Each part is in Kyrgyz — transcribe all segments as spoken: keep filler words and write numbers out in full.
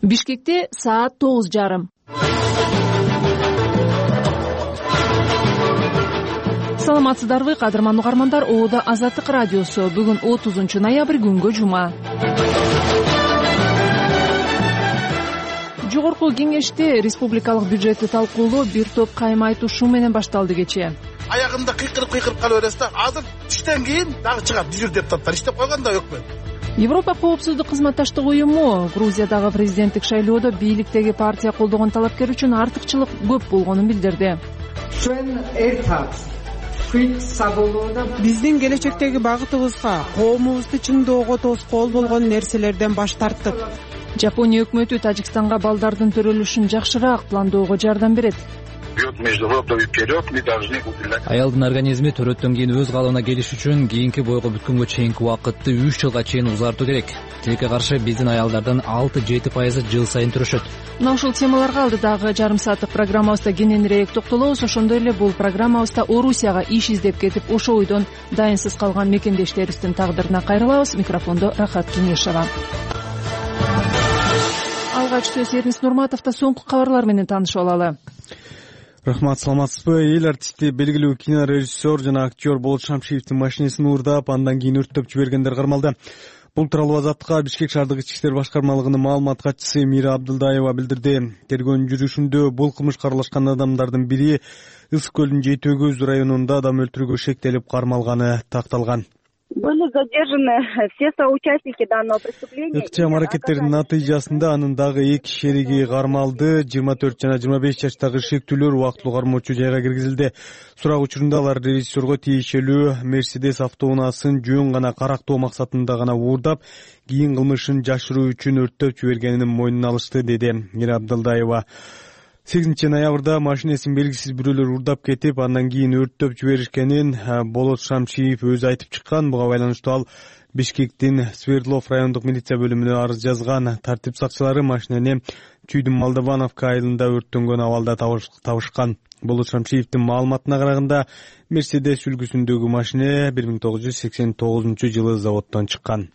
Бишкекте саат тогуз жарым. Саламатсыздарбы, кадырман угармандар. Оодо Азаттык радиосу. Бүгүн отузунчу ноябрь, күнгө жума. Жогорку кеңеште республикалык бюджетти талкуулоо бир топ кайым айтышуу менен башталды кечээ. Аягында кыйкырып кыйкырып калып бересиз да, азыр түштөн кийин дагы чыгат жүз депутаттар иштеп койгон да өкмөт. Европа коопсуздук кызматташтык уюму Грузиядагы президенттик шайлоодо бийликтеги партия колдогон талапкер үчүн артыкчылык көп болгонун билдирди. Биздин келечектеги багытыбызга, коомубузду чыңдоого тоскоол болгон нерселерден баш тарттык. Жапония өкмөтү Тажикстанга балдардын төрөлүшүн жакшыраак пландоого жардам берет. Аялдын организми төрөттөн кийин өз калыбына келиш үчүн кийинки бойго бүткөнгө чейинки убакытты үч жылга чейин узартуу керек. Тилекке каршы биздин аялдардын алты жети пайызы жыл сайын турушат. Мына ушул темаларга алдыдагы жарым сааттык программабызда кененирээк токтолобуз. Ошондой эле бул программабызда Орусияга иш издеп кетип, ошо ойдон дайынсыз калган мекендештерибиздин тагдырына кайрылабыз. Микрофондо Рахат Кеңешова. Алгач сөз Эрнис Нурматовдо. Соңку кабарлар менен таанышып алалы. Рахмат, саламатсызбы? Эл артисти, белгилүү кинорежиссер жана актер Болот Шамшиевдин машинесин уурдап, андан кийин өрттөп жибергендер кармалды. Бул тууралуу Азаттыкка Бишкек шаардык ички иштер башкармалыгынын маалымат катчысы Мира Абдылдаева билдирди. Тергөөнүн жүрүшүндө бул кылмышка аралашкан адамдардын бири Ысык көлдүн Жети Өгөз районунда адам өлтүрүүгө шектелип кармалганы такталган. Были задержаны все соучастники данного преступления. Ыкчам аракеттердин натыйжасында анын дагы эки шериги кармалды. жыйырма төрт жана жыйырма беш жаштагы шектүүлөр убактылуу кармоочу жайга киргизилди. Сурак учурунда алар режиссерго тиешелүү Мерседес автоунаасын жөн гана карактоо максатында гана уурдап, кийин кылмышын жашыруу үчүн өрттөп жибергенин мойнуна алышты, деди Мира Абдылдаева. сегизинчи ноябрда машинесин белгисиз бирөөлөр уурдап кетип, андан кийин өрттөп жиберишкенин Болот Шамшиев өзү айтып чыккан. Буга байланыштуу ал Бишкектин Свердлов райондук милиция бөлүмүнө арыз жазган. Тартип сакчылары машинени Чүйдүн Молдовановка айылында өрттөнгөн абалда табышкан. Болот Шамшиевдин маалыматына караганда, Мерседес үлгүсүндөгү машине бир миң тогуз жүз сексен тогузунчу жылы заводдон чыккан.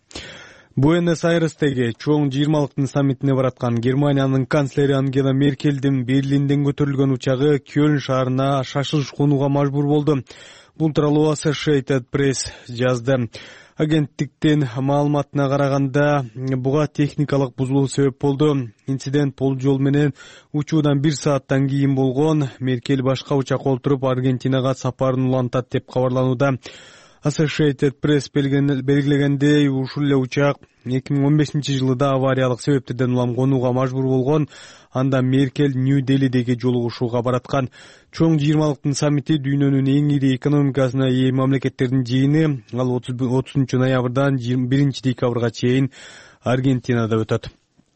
Буэнос-Айрестеги чоң жыйырмалыктын саммитине бараткан Германиянын канцлери Ангела Меркелдин Берлинден көтөрүлгөн учагы Кёльн шаарына шашылыш конууга мажбур болду. Бул тууралуу Associated Press жазды. Агенттиктин маалыматына караганда, буга техникалык бузулуу себеп болду. Инцидент болжол менен учуудан бир сааттан кийин болгон. Меркель башка учакка отуруп Аргентинага сапарын улантат деп кабарланууда. Associated Press белгилегендей, ушул эле учак эки миң он бешинчи жылда авариялык себептерден улам конууга мажбур болгон. Анда Меркель Нью-Делидеги жолугушууга бараткан. Чоң жыйырмалыктын саммити дүйнөнүн эң ири экономикасына ээ мамлекеттердин жыйыны. Ал отузунчу ноябрдан биринчи декабрга чейин Аргентинада өтөт.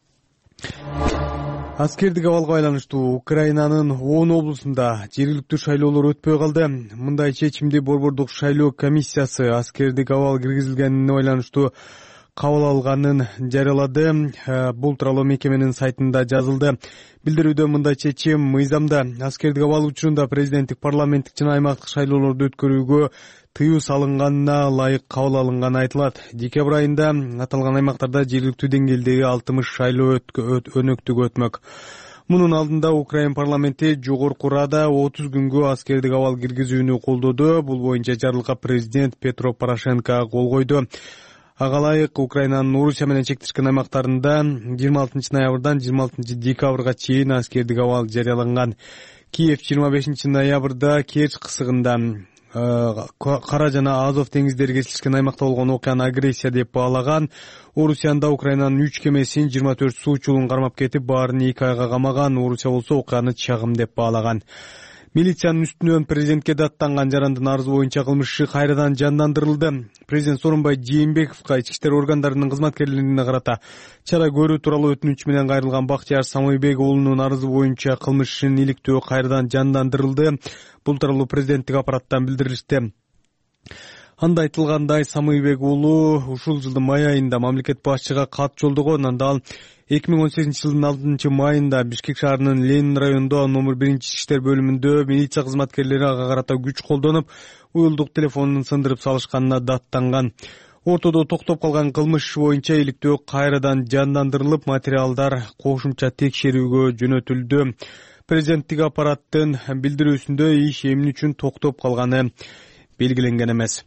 Аскердик абалга байланыштуу Украинанын он облусунда жергиликтүү шайлоолор өтпөй калды. Мындай чечимди Борбордук шайлоо комиссиясы аскердик абал киргизилгенине байланыштуу кабыл алганын жарыялады. Бул тууралуу мекеменин сайтында жазылды. Билдирүүдө мындай чечим мыйзамда аскердик абал учурунда президенттик, парламенттик жана аймактык шайлоолорду өткөрүүгө тыюу салынганына ылайык кабыл алынганы айтылат. Декабрь айында аталган аймактарда жергиликтүү деңгээлдеги алтымыш шайлоо өнөктүгү өтмөк. Мунун алдында Украин парламенти жогорку Рада отуз күнгө аскердик абал киргизүүнү колдоду. Бул боюнча жарлыкка президент Петро Порошенко кол койду. Ага ылайык Украинанын Орусия менен чектешкен аймактарында жыйырма алтынчы ноябрдан жыйырма алтынчы декабрга чейин аскердик абал жарыяланган. Киев жыйырма бешинчи ноябрда Керчь кысыгында Кара жана Азов деңиздери кесилишкен аймакта болгон окуяны агрессия деп баалаган. Орусияда Украинанын үч кемесин жыйырма төрт суучулун кармап кетип, баарын эки айга камаган. Орусия болсо окуяны чагым деп баалаган. Милициянын үстүнөн президентке даттанган жарандын арызы боюнча кылмыш иши кайрадан жандандырылды. Президент Сооронбай Жээнбековго ички иштер органдарынын кызматкерлерине карата чара көрүү тууралуу өтүнүч менен кайрылган Бактияр Самойбек уулунун арызы боюнча кылмыш ишин иликтөө кайрадан жандандырылды. Бул тууралуу президенттик аппараттан билдирилди. Анда айтылгандай, Самойбек уулу ушул жылдын май айында мамлекет башчыга кат жолдогон. Анда ал эки миң он сегизинчи жылдын алтынчы майында Бишкек шаарынын Ленин районунда номер биринчи иштер бөлүмүндө милиция кызматкерлери ага карата күч колдонуп, уюлдук телефонун сындырып салышканына даттанган. Ортодо токтоп калган кылмыш иши боюнча иликтөө кайрадан жандандырылып, материалдар кошумча текшерүүгө жөнөтүлдү. Президенттик аппараттын билдирүүсүндө иш эмне үчүн токтоп калганы белгиленген эмес.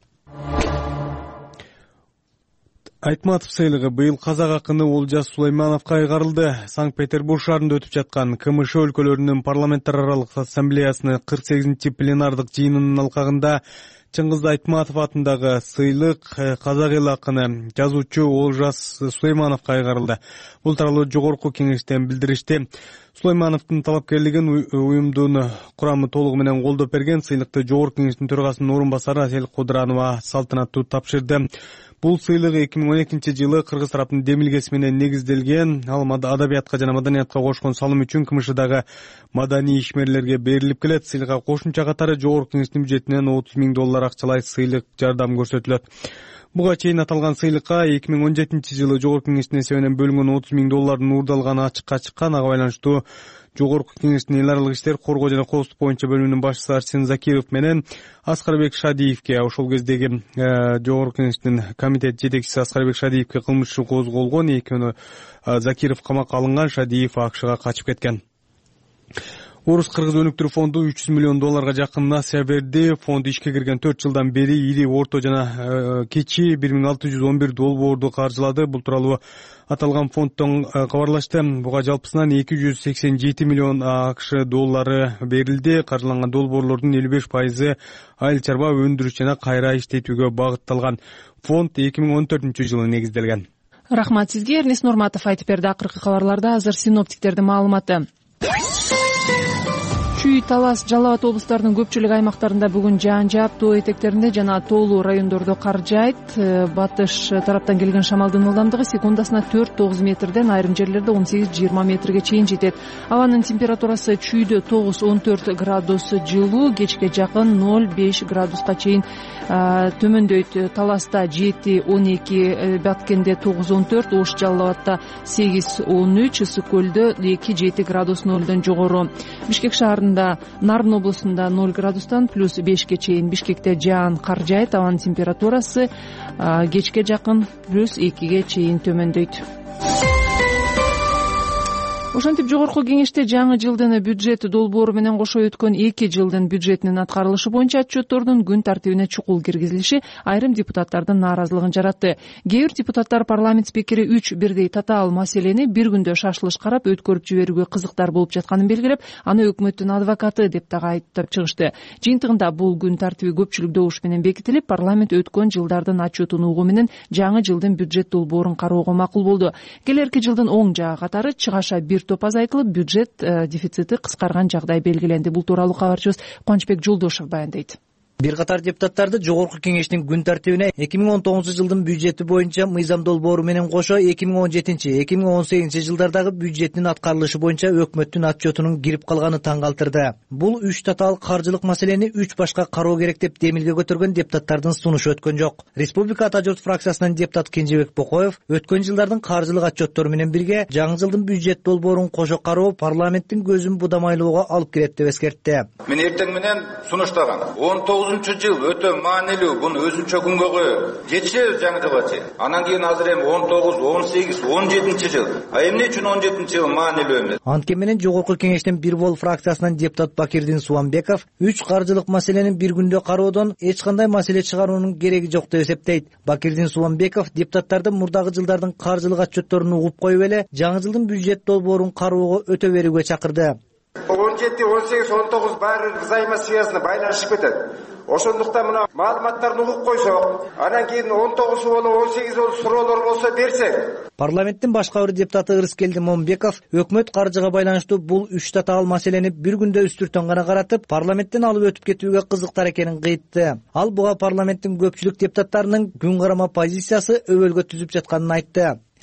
Айтматов сыйлыгы быйыл казак акыны Олжас Сулаймановго кайгарылды. Санкт-Петербург шаарында өтүп жаткан КМШ өлкөлөрүнүн парламенттер аралык ассамблеясынын кырк сегизинчи пленардык жыйынынын алкагында Чыңгыз Айтматов атындагы сыйлык казак эл акыны жазуучу Олжас Сулаймановго кайгарылды. Бул тууралуу жогорку кеңештен билдиришти. Сулаймановдун талапкерлигин уюмдун курамы толугу менен колдоп берген. Сыйлыкты жогорку кеңештин төрагасынын орун басары Асель Кудранова салтанаттуу тапшырды. Бул сыйлык эки миң он экинчи жылы кыргыз тараптын демилгеси менен негизделген. Ал адабиятка жана маданиятка кошкон салым үчүн КМШдагы маданий ишмерлерге берилип келет. Сыйлыкка кошумча катары жогорку кеңештин бюджетинен отуз миң доллар акчалай сыйлык жардам көрсөтүлөт. Буга чейин аталган сыйлыкка эки миң он жетинчи жылы жогорку кеңештин эсебинен бөлүнгөн отуз миң доллардын уурдалганы ачыкка чыккан. Ага байланыштуу жогорку кеңештин эл аралык иштер, коргоо жана коопсуздук боюнча бөлүмүнүн башчысы Арсен Закиров менен Аскарбек Шадиевке, ошол кездеги жогорку кеңештин комитет жетекчиси Аскарбек Шадиевке кылмыш иши козголгон. Экөөнү Закиров камакка алынган, Шадиев АКШга качып кеткен. Орус-кыргыз өнүктүрүү фонду үч жүз миллион долларга жакын насыя берди. Фонд ишке кирген төрт жылдан бери ири, орто жана кичи бир миң алты жүз он бир долбоорду каржылады. Бул тууралуу аталган фонддон кабарлашты. Буга жалпысынан эки жүз сексен жети миллион АКШ доллары берилди. Каржыланган долбоорлордун элүү беш пайызы айыл чарба өндүрүш жана кайра иштетүүгө багытталган. Фонд эки миң он төртүнчү жылы негизделген. Рахмат сизге. Эрнест Нурматов айтып берди. Акыркы кабарларда азыр синоптиктердин маалыматы. Чүй, Талас, Жалал Абад облустарынын көпчүлүк аймактарында бүгүн жаан жаап, тоо этектеринде жана тоолуу райондордо кар жаайт. Батыш тараптан келген шамалдын ылдамдыгы секундасына төрт тогуз метрден, айрым жерлерде он сегиз жыйырма метрге чейин жетет. Абанын температурасы чүйдө тогуз он төрт градус жылуу, кечке жакын ноль беш градуска чейин төмөндөйт. Таласта жети он эки, Баткенде тогуз он төрт, Ош Жалал Абадта сегиз он үч, Ысык көлдө эки жети градус нолдон жогору. Бишкек шаарында Нарын облусунда ноль градустан плюс бешке чейин. Бишкекте жаан кар жаайт. Абанын температурасы кечке жакын плюс экиге чейин төмөндөйт. Ошентип жогорку кеңеште жаңы жылдын бюджет долбоору менен кошо өткөн эки жылдын бюджетинин аткарылышы боюнча отчеттордун күн тартибине чукул киргизилиши айрым депутаттардын нааразылыгын жаратты. Кээ бир депутаттар парламент спикери үч бирдей татаал маселени бир күндө шашылыш карап өткөрүп жиберүүгө кызыктар болуп жатканын белгилеп, аны өкмөттүн адвокаты деп дагы айыптап чыгышты. Жыйынтыгында бул күн тартиби көпчүлүк добуш менен бекитилип, парламент өткөн жылдардын отчетун угуу менен жаңы жылдын бюджет долбоорун кароого макул болду. Келерки жылдын оң жагы катары чыгаша бир топ азайтылып, бюджет дефицити кыскарган жагдай белгиленди. Бул тууралуу кабарчыбыз Кубанычбек Жолдошев баяндайт. Бир катар депутаттарды жогорку кеңештин күн тартибине эки миң он тогузунчу жылдын бюджети боюнча мыйзам долбоору менен кошо эки миң он жетинчи эки миң он сегизинчи жылдардагы бюджеттин аткарылышы боюнча өкмөттүн отчетунун кирип калганы таң калтырды. Бул үч татаал каржылык маселени үч башка кароо керек деп демилге көтөргөн депутаттардын сунушу өткөн жок. Республика Ата журт фракциясынан депутат Кенжебек Бокоев өткөн жылдардын каржылык отчеттору менен бирге жаңы жылдын бюджет долбоорун кошо кароо парламенттин көзүн будамайлоого алып келет деп эскертти. Мен эртең менен сунуштаган он тогузунчу жыл өтө маанилүү, буну өзүнчө күнгө коюп жетишебиз жаңы жылга чейин. Анан кийин азыр эми он тогуз, он сегиз, он жетинчи жыл. А эмне үчүн он жетинчи жыл маанилүү эмес? Анткени менен жогорку кеңештин бир бол фракциясынан депутат Бакирдин Субанбеков үч каржылык маселенин бир күндө кароодон эч кандай маселе чыгаруунун кереги жок деп эсептейт. Бакирдин Субанбеков депутаттарды мурдагы жылдардын каржылык отчетторун угуп коюп эле жаңы жылдын бюджет долбоорун кароого өтө берүүгө чакырды. он жети, он сегиз, он тогуз баары взаимосвязаны, байланышып кетет. Ошондуктан мына маалыматтарды угуп койсок, анан кийин он тогуз боло, он сегиз боло суроолор болсо берсек. Парламенттин башка бир депутаты Ырыскелди Момбеков өкмөт каржыга байланыштуу бул үч татаал маселени бир күндө үстүртөн гана каратып, парламенттен алып өтүп кетүүгө кызыктар экенин кыйтты. Ал буга парламенттин көпчүлүк депутаттарынын күн карама позициясы өбөлгө түзүп жатканын айтты.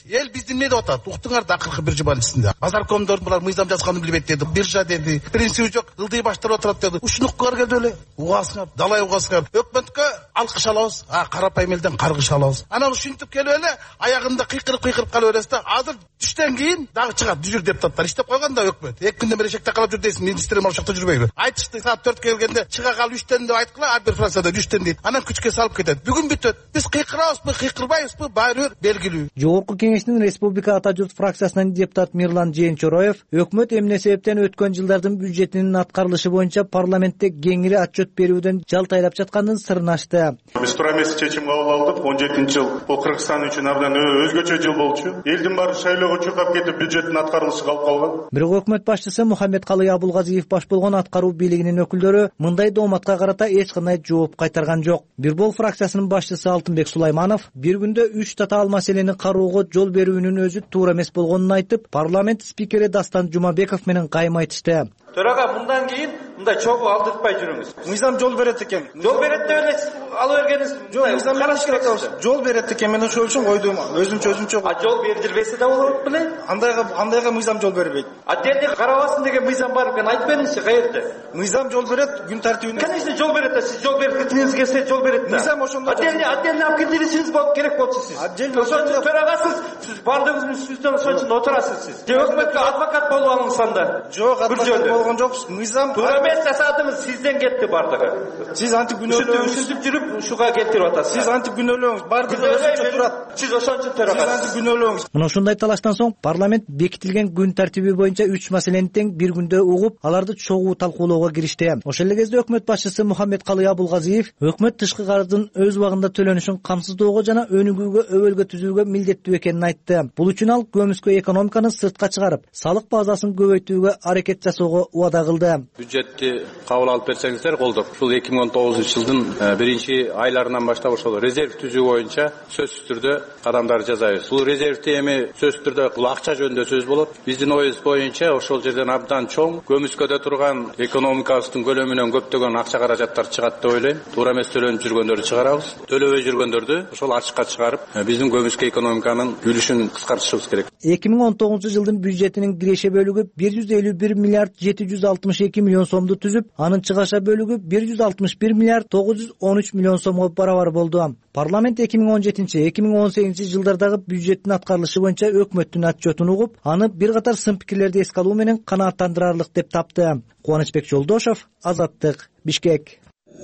эл бизди эмне деп атат? Уктуңар да акыркы бир жуманын ичинде. Базаркомдор булар мыйзам жазганын билбейт деди. Биржа деди. Принциби жок, ылдый баштар отурат деди. Ушуну укугар келди эле. Угасыңар, далай угасыңар. Өкмөткө алкыш алабыз, а карапайым элден каргыш алабыз. Анан ушинтип келип эле аягында кыйкырып кыйкырып кала бересиз да. Азыр түштөн кийин дагы чыгат жүзүр депутаттар иштеп койгон да өкмөт. эки күндөн бери эшекте калып жүр дейсиң, министрлер ошокто жүрбөйбү? Айтышты саат төрткө келгенде чыга кал үчтөн деп айткыла, ар бир фракцияда үчтөн дейт. Анан күчкө салып кетет. Бүгүн бүтөт. Биз кыйкырабызбы, кыйкырбайбызбы, баары бир белгилүү. Жогорку кеңештин Республика Ата журт фракциясынан депутат Мирлан Жээнчороев өкмөт эмне себептен өткөн жылдардын бюджетинин аткарылышы боюнча парламентте кеңири отчет берүүдөн жалтайлап жатканын сырын ачты. Биз туура эмес чечим кабыл алдык. он жетинчи жыл бул Кыргызстан үчүн абдан өзгөчө жыл болчу. Элдин баары шайлоого чуркап кетип бюджеттин аткарылышы калып калган. Бирок өкмөт башчысы Мухаммедкалый Абулгазиев баш болгон аткаруу бийлигинин өкүлдөрү мындай дооматка карата эч кандай жооп кайтарган жок. Бирбол фракциясынын башчысы Алтынбек Сулайманов бир күндө үч татаал маселени кароого жол берүүнүн өзү туура эмес болгонун айтып, парламент спикери Дастан Жумабеков менен кайым айтышты. Төрага мындан кийин мындай чогуу алдыртпай жүрүңүз. Мыйзам жол берет экен. Жол берет деп эле ала бергениңиз жок. Мыйзам караш керек атабыз. Жол берет экен, мен ошол үчүн койдум. Өзүмчө өзүмчө. А жол бердирбесе да болот беле? Андайга андайга мыйзам жол бербейт. Отдельный карабасын деген мыйзам бар экен, айтып бериңизчи каерде? Мыйзам жол берет, күн тартибине. Конечно, жол берет да, сиз жол берип кетиңиз келсе жол берет да. Мыйзам ошондо. Отдельный отдельный алып кетиришиңиз болуп керек болчу сиз. Отдельный ошол төрагасыз, сиз бардыгыңыз үстүнөн ошол үчүн отурасыз сиз. Же өкмөткө адвокат болуп алыңыз анда. Жок, адвокат болгон жоксуз. Мыйзам туура эмес жасадыңыз, сизден кетти бардыгы. Сиз антип күнөөлөөңүз ушинтип жүрүп ушуга келтирип атасыз. Сиз антип күнөөлөөңүз бардыгы ошончо турат. Сиз ошончо төрагасыз. Сиз антип күнөөлөөңүз. Мына ушундай талаштан соң парламент бекитилген күн тартиби боюнча үч маселени тең бир күндө угуп, аларды чогуу талкуулоого киришти. Ошол эле кезде өкмөт башчысы Мухаммедкалый Абулгазиев өкмөт тышкы карыздын өз убагында төлөнүшүн камсыздоого жана өнүгүүгө өбөлгө түзүүгө милдеттүү экенин айтты. Бул үчүн ал көмүскө экономиканы сыртка чыгарып, салык базасын көбөйтүүгө аракет жасоого убада кылды. Бюджетти кабыл алып берсеңиздер колдоп, ушул эки миң он тогузунчу жылдын биринчи айларынан баштап ошол резерв түзүү боюнча сөзсүз түрдө кадамдар жасайбыз. Бул резервти эми сөзсүз түрдө бул акча жөнүндө сөз болот. Биздин оюбуз боюнча ошол жерден абдан чоң көмүскөдө турган экономикабыздын көлөмүнөн көптөгөн акча каражаттар чыгат деп ойлойм. Туура эмес төлөнүп жүргөндөрдү чыгарабыз. Төлөбөй жүргөндөрдү ошол ачыкка чыгарып, биздин көмүскө экономиканын үлүшүн кыскартышыбыз керек. эки миң он тогузунчу жылдын бюджетинин киреше бөлүгү бир жүз элүү бир миллиард жети жүз алтымыш эки миллион сомду түзүп, анын чыгаша бөлүгү бир жүз алтымыш бир миллиард тогуз жүз он үч миллион сомго барабар болду. Парламент эки миң он жетинчи эки миң он сегизинчи жылдардагы бюджеттин аткарылышы боюнча өкмөттүн отчетун угуп, аны бир катар сын пикирлерди эске алуу менен канааттандырарлык деп тапты. Кубанычбек Жолдошов, Азаттык, Бишкек.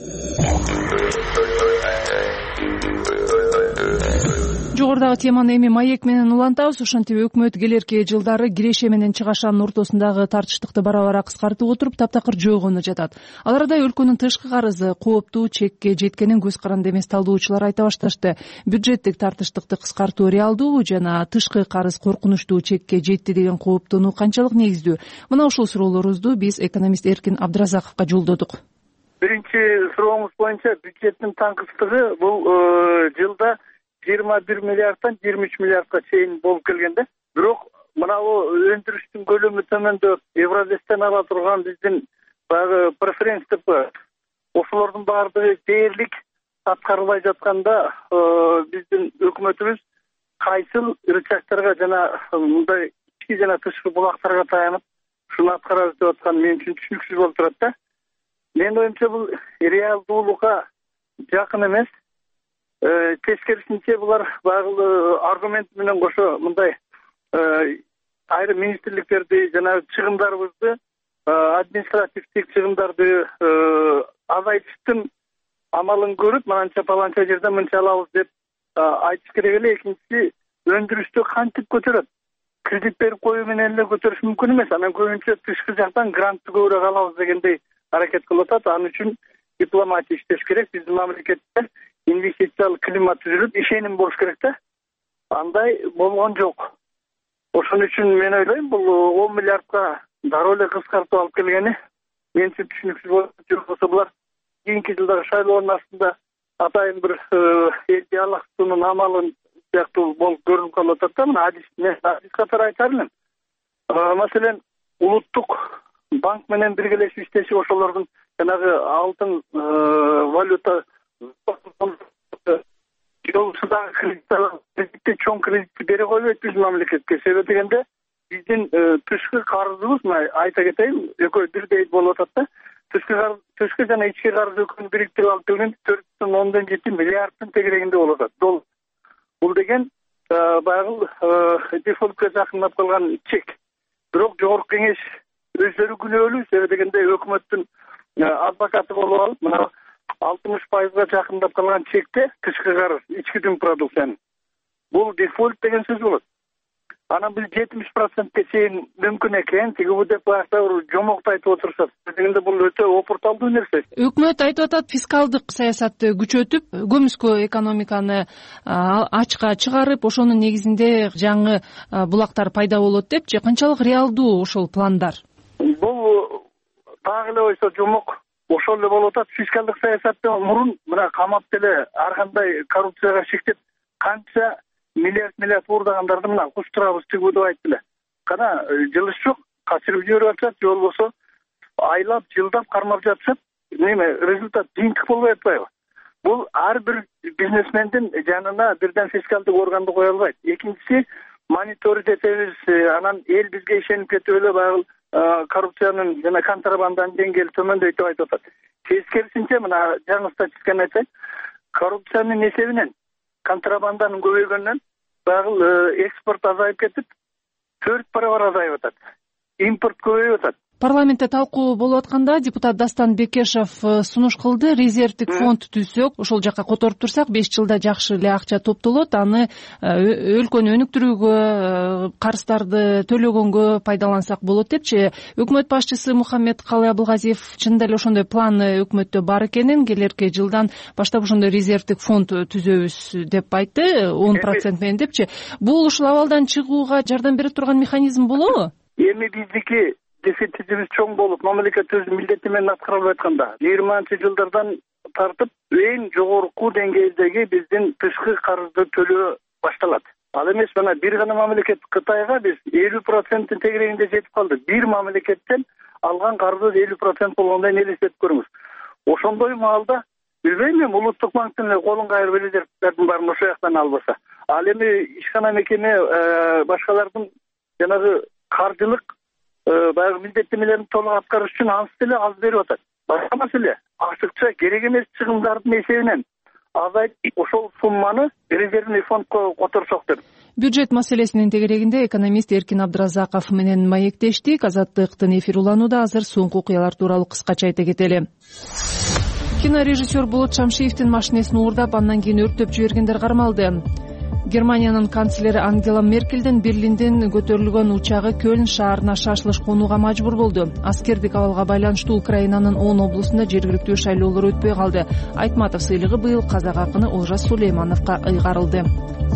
Жогорудагы теманы эми маек менен улантабыз. Ошентип өкмөт келерки жылдары киреше менен чыгашанын ортосундагы тартыштыкты бара-бара кыскартып отуруп, таптакыр жойгону жатат. Ал арада өлкөнүн тышкы карызы кооптуу чекке жеткенин көз каранды эмес талдоочулар айта башташты. Бюджеттик тартыштыкты кыскартуу реалдуубу жана тышкы карыз коркунучтуу чекке жетти деген кооптонуу канчалык негиздүү? Мына ушул суроолорубузду биз экономист Эркин Абдыразаковго жолдодук. Биринчи сурооңуз боюнча бюджеттин таңкыстыгы бул жылда жыйырма бир миллиарддан жыйырма үч миллиардка чейин болуп келген да. Бирок мына бул өндүрүштүн көлөмү төмөндөп, Евразестен ала турган биздин баягы преференс деп коет. Ошолордун баардыгы дээрлик аткарылбай жатканда, биздин өкмөтүбүз кайсыл рычагтарга жана мындай ички жана тышкы булактарга таянып, шуну аткарабыз деп аткан мен үчүн түшүнүксүз болуп турат да. Менин оюмча бул реалдуулукка жакын эмес. Тескерисинче булар багы аргумент менен кошо мындай айрым министрликтерди жана чыгымдарыбызды, административдик чыгымдарды азайтыштын амалын көрүп, мананча паланча жерден мынча алабыз деп айтыш керек эле. Экинчиси, өндүрүштү кантип көтөрөт? Кредит берип коюу менен эле көтөрүш мүмкүн эмес. Анан көбүнчө тышкы жактан грантты көбүрөөк алабыз дегендей аракет кылып атат. Анын үчүн дипломатия иштеш керек. Биздин мамлекетте инвестициялык климат түзүлүп, ишеним болуш керек да. Андай болгон жок. Ошон үчүн мен ойлойм, бул он миллиардка дароо эле кыскартып алып келгени мен үчүн түшүнүксүз болсо, булар кийинки жылдагы шайлоонун астында атайын бир элди алактоонун амалы сыяктуу болуп көрүнүп калып атат да. Мына адис катары айтар элем. Маселен, улуттук банк менен биргелешип иштешип, ошолордун жанагы алтын валюта жолсудагы кредитти чоң кредитти бере койбойт биз мамлекетке. Себеби дегенде биздин түшкү карызыбыз, мына айта кетейин, экөө бирдей болуп атат да. Түшкү түшкү жана ички карыз экөөнү бириктирип алып келгенде төрт бүтүн ондон жети миллиарддын тегерегинде болуп атат. Бул деген баягы дефолтко жакындап калган чек. Бирок жогорку кеңеш өздөрү күнөөлүү, себеби дегенде өкмөттүн адвокаты болуп алып, мына алтымыш пайызга жакындап калган чекте тышкы карыз, ички дүң продукциянын. Бул дефолт деген сөз болот. Анан биз жетимиш процентке чейин мүмкүн экен, тиги деп баягы жомокто айтып отурсак, дегенде бул өтө опурталдуу нерсе. Өкмөт айтып атат, фискалдык саясатты күчөтүп, көмүскө экономиканы ачка чыгарып, ошонун негизинде жаңы булактар пайда болот депчи. Канчалык реалдуу ошол пландар? Бул дагы эле ойсо жомок. Ошол эле болуп атат. Фискалдык саясаттан мурун мына камап деле ар кандай коррупцияга шектеп, канча миллиард миллиард уурдагандарды мына куштурабыз тигүү деп айтты эле. Кана жылыш жок, качырып жиберип атышат, же болбосо айлап, жылдап кармап жатышат. Неме результат жыйынтык болбой атпайбы? Бул ар бир бизнесмендин жанына бирден фискалдык органды кое албайт. Экинчиси, мониторинг этебиз, анан эл бизге ишенип кетип эле баягы коррупциянын жана контрабанданын деңгээли төмөндөйт деп айтып атат. Тескерисинче, мына жаңы статистиканы айтсак, коррупциянын эсебинен, контрабанданын көбөйгөнүнөн баягы экспорт азайып кетип, төрт барабар азайып атат. Импорт көбөйүп атат. Парламентте талкуу болуп атканда депутат Дастан Бекешев сунуш кылды. Резервдик фонд түзсөк, ошол жакка которуп турсак, беш жылда жакшы эле акча топтолот. Аны өлкөнү өнүктүрүүгө, карыздарды төлөгөнгө пайдалансак болот депчи. Өкмөт башчысы Мухаммед Калый Абылгазиев чындап эле ошондой план өкмөттө бар экенин, келерки жылдан баштап ошондой резервдик фонд түзөбүз деп айтты, он процент менен депчи. Бул ушул абалдан чыгууга жардам бере турган механизм болобу? Эми биздики дефицитибиз чоң болуп, мамлекет өз милдети менен аткара албай атканда, жыйырманчы жылдардан тартып эң жогорку деңгээлдеги биздин тышкы карызды төлөө башталат. Ал эмес, мына бир гана мамлекет Кытайга биз элүү проценттин тегерегинде жетип калдык. Бир мамлекеттен алган карызыбыз элүү процент болгондо элестетип көрүңүз. Ошондой маалда билбейм, мен улуттук банктын эле колун кайрып резервдердин баарын ошол жактан албаса. Ал эми ишкана мекеме башкалардын жанагы каржылык баягы милдеттемелерин толук аткарыш үчүн ансы деле аз берип атат. Башка маселе, ачыкча керек эмес чыгымдардын эсебинен азайтып ошол сумманы резервный фондко которсок деп. Бюджет маселесинин тегерегинде экономист Эркин Абдыразаков менен маектештик. Азаттыктын эфир уланууда азыр соңку окуялар тууралуу кыскача айта кетели. Кинорежиссер Болот Шамшиевдин машинесин уурдап, андан кийин өрттөп жибергендер кармалды. Германиянын канцлери Ангела Меркелдин Берлинден көтөрүлгөн учагы Көлн шаарына шашылыш конууга мажбур болду. Аскердик абалга байланыштуу Украинанын он облусунда жергиликтүү шайлоолор өтпөй калды. Айтматов сыйлыгы быйыл казак акыны Олжас Сулеймановго ыйгарылды.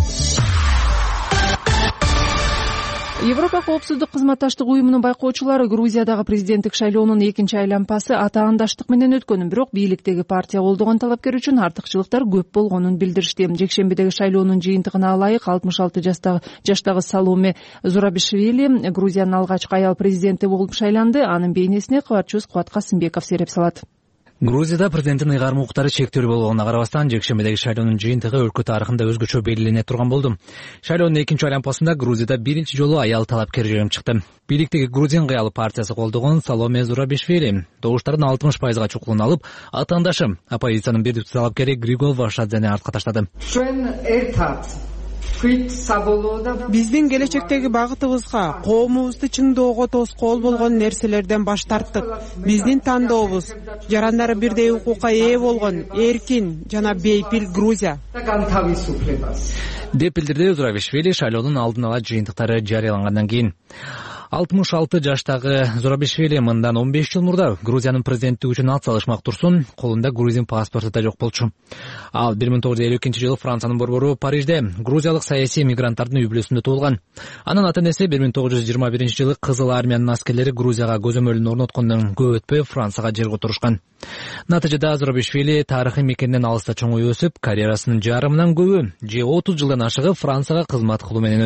Европа коопсуздук кызматташтык уюмунун байкоочулары Грузиядагы президенттик шайлоонун экинчи айлампасы атаандаштык менен өткөнүн, бирок бийликтеги партия колдогон талапкер үчүн артыкчылыктар көп болгонун билдиришти. Жекшембидеги шайлоонун жыйынтыгына ылайык алтымыш алты жаштагы Саломе Зурабишвили Грузиянын алгачкы аял президенти болуп шайланды. Анын бейнесине кабарчыбыз Кубат Касымбеков сереп салат. Грузияда президенттин ыйгарым укуктары чектелүү болгонуна карабастан, жекшембидеги шайлоонун жыйынтыгы өлкө тарыхында өзгөчө белгилене турган болду. Шайлоонун экинчи айлампасында Грузияда биринчи жолу аял талапкер жеңип чыкты. Бийликтеги Грузин кыялы партиясы колдогон Саломе Зурабишвили добуштардын алтымыш пайызга чукулун алып, атаандашы оппозициянын бирдиктүү талапкери Григол Вашадзени артка таштады. Биздин келечектеги багытыбызга, коомубузду чыңдоого тоскоол болгон нерселерден баш тарттык. Биздин тандообуз жарандары бирдей укукка ээ болгон эркин жана бейпил Грузия деп билдирди Зурабишвили шайлоонун алдын ала жыйынтыктары жарыялангандан кийин. алтымыш алты жаштагы Зурабишвили мындан он беш жыл мурда Грузиянын президенттиги үчүн ат салышмак турсун, колунда грузин паспорту да жок болчу. Ал бир миң тогуз жүз элүү экинчи жылы Франциянын борбору Парижде грузиялык саясий мигранттардын үй бүлөсүндө туулган. Анын ата-энеси бир миң тогуз жүз жыйырма биринчи жылы Кызыл армиянын аскерлери Грузияга көзөмөлүн орноткондон көп өтпөй Францияга жер которушкан. Натыйжада Зурабишвили тарыхый мекенден алыста чоңой өсүп, карьерасынын жарымынан көбү, же отуз жылдан ашыгы Францияга кызмат кылуу менен өткөн.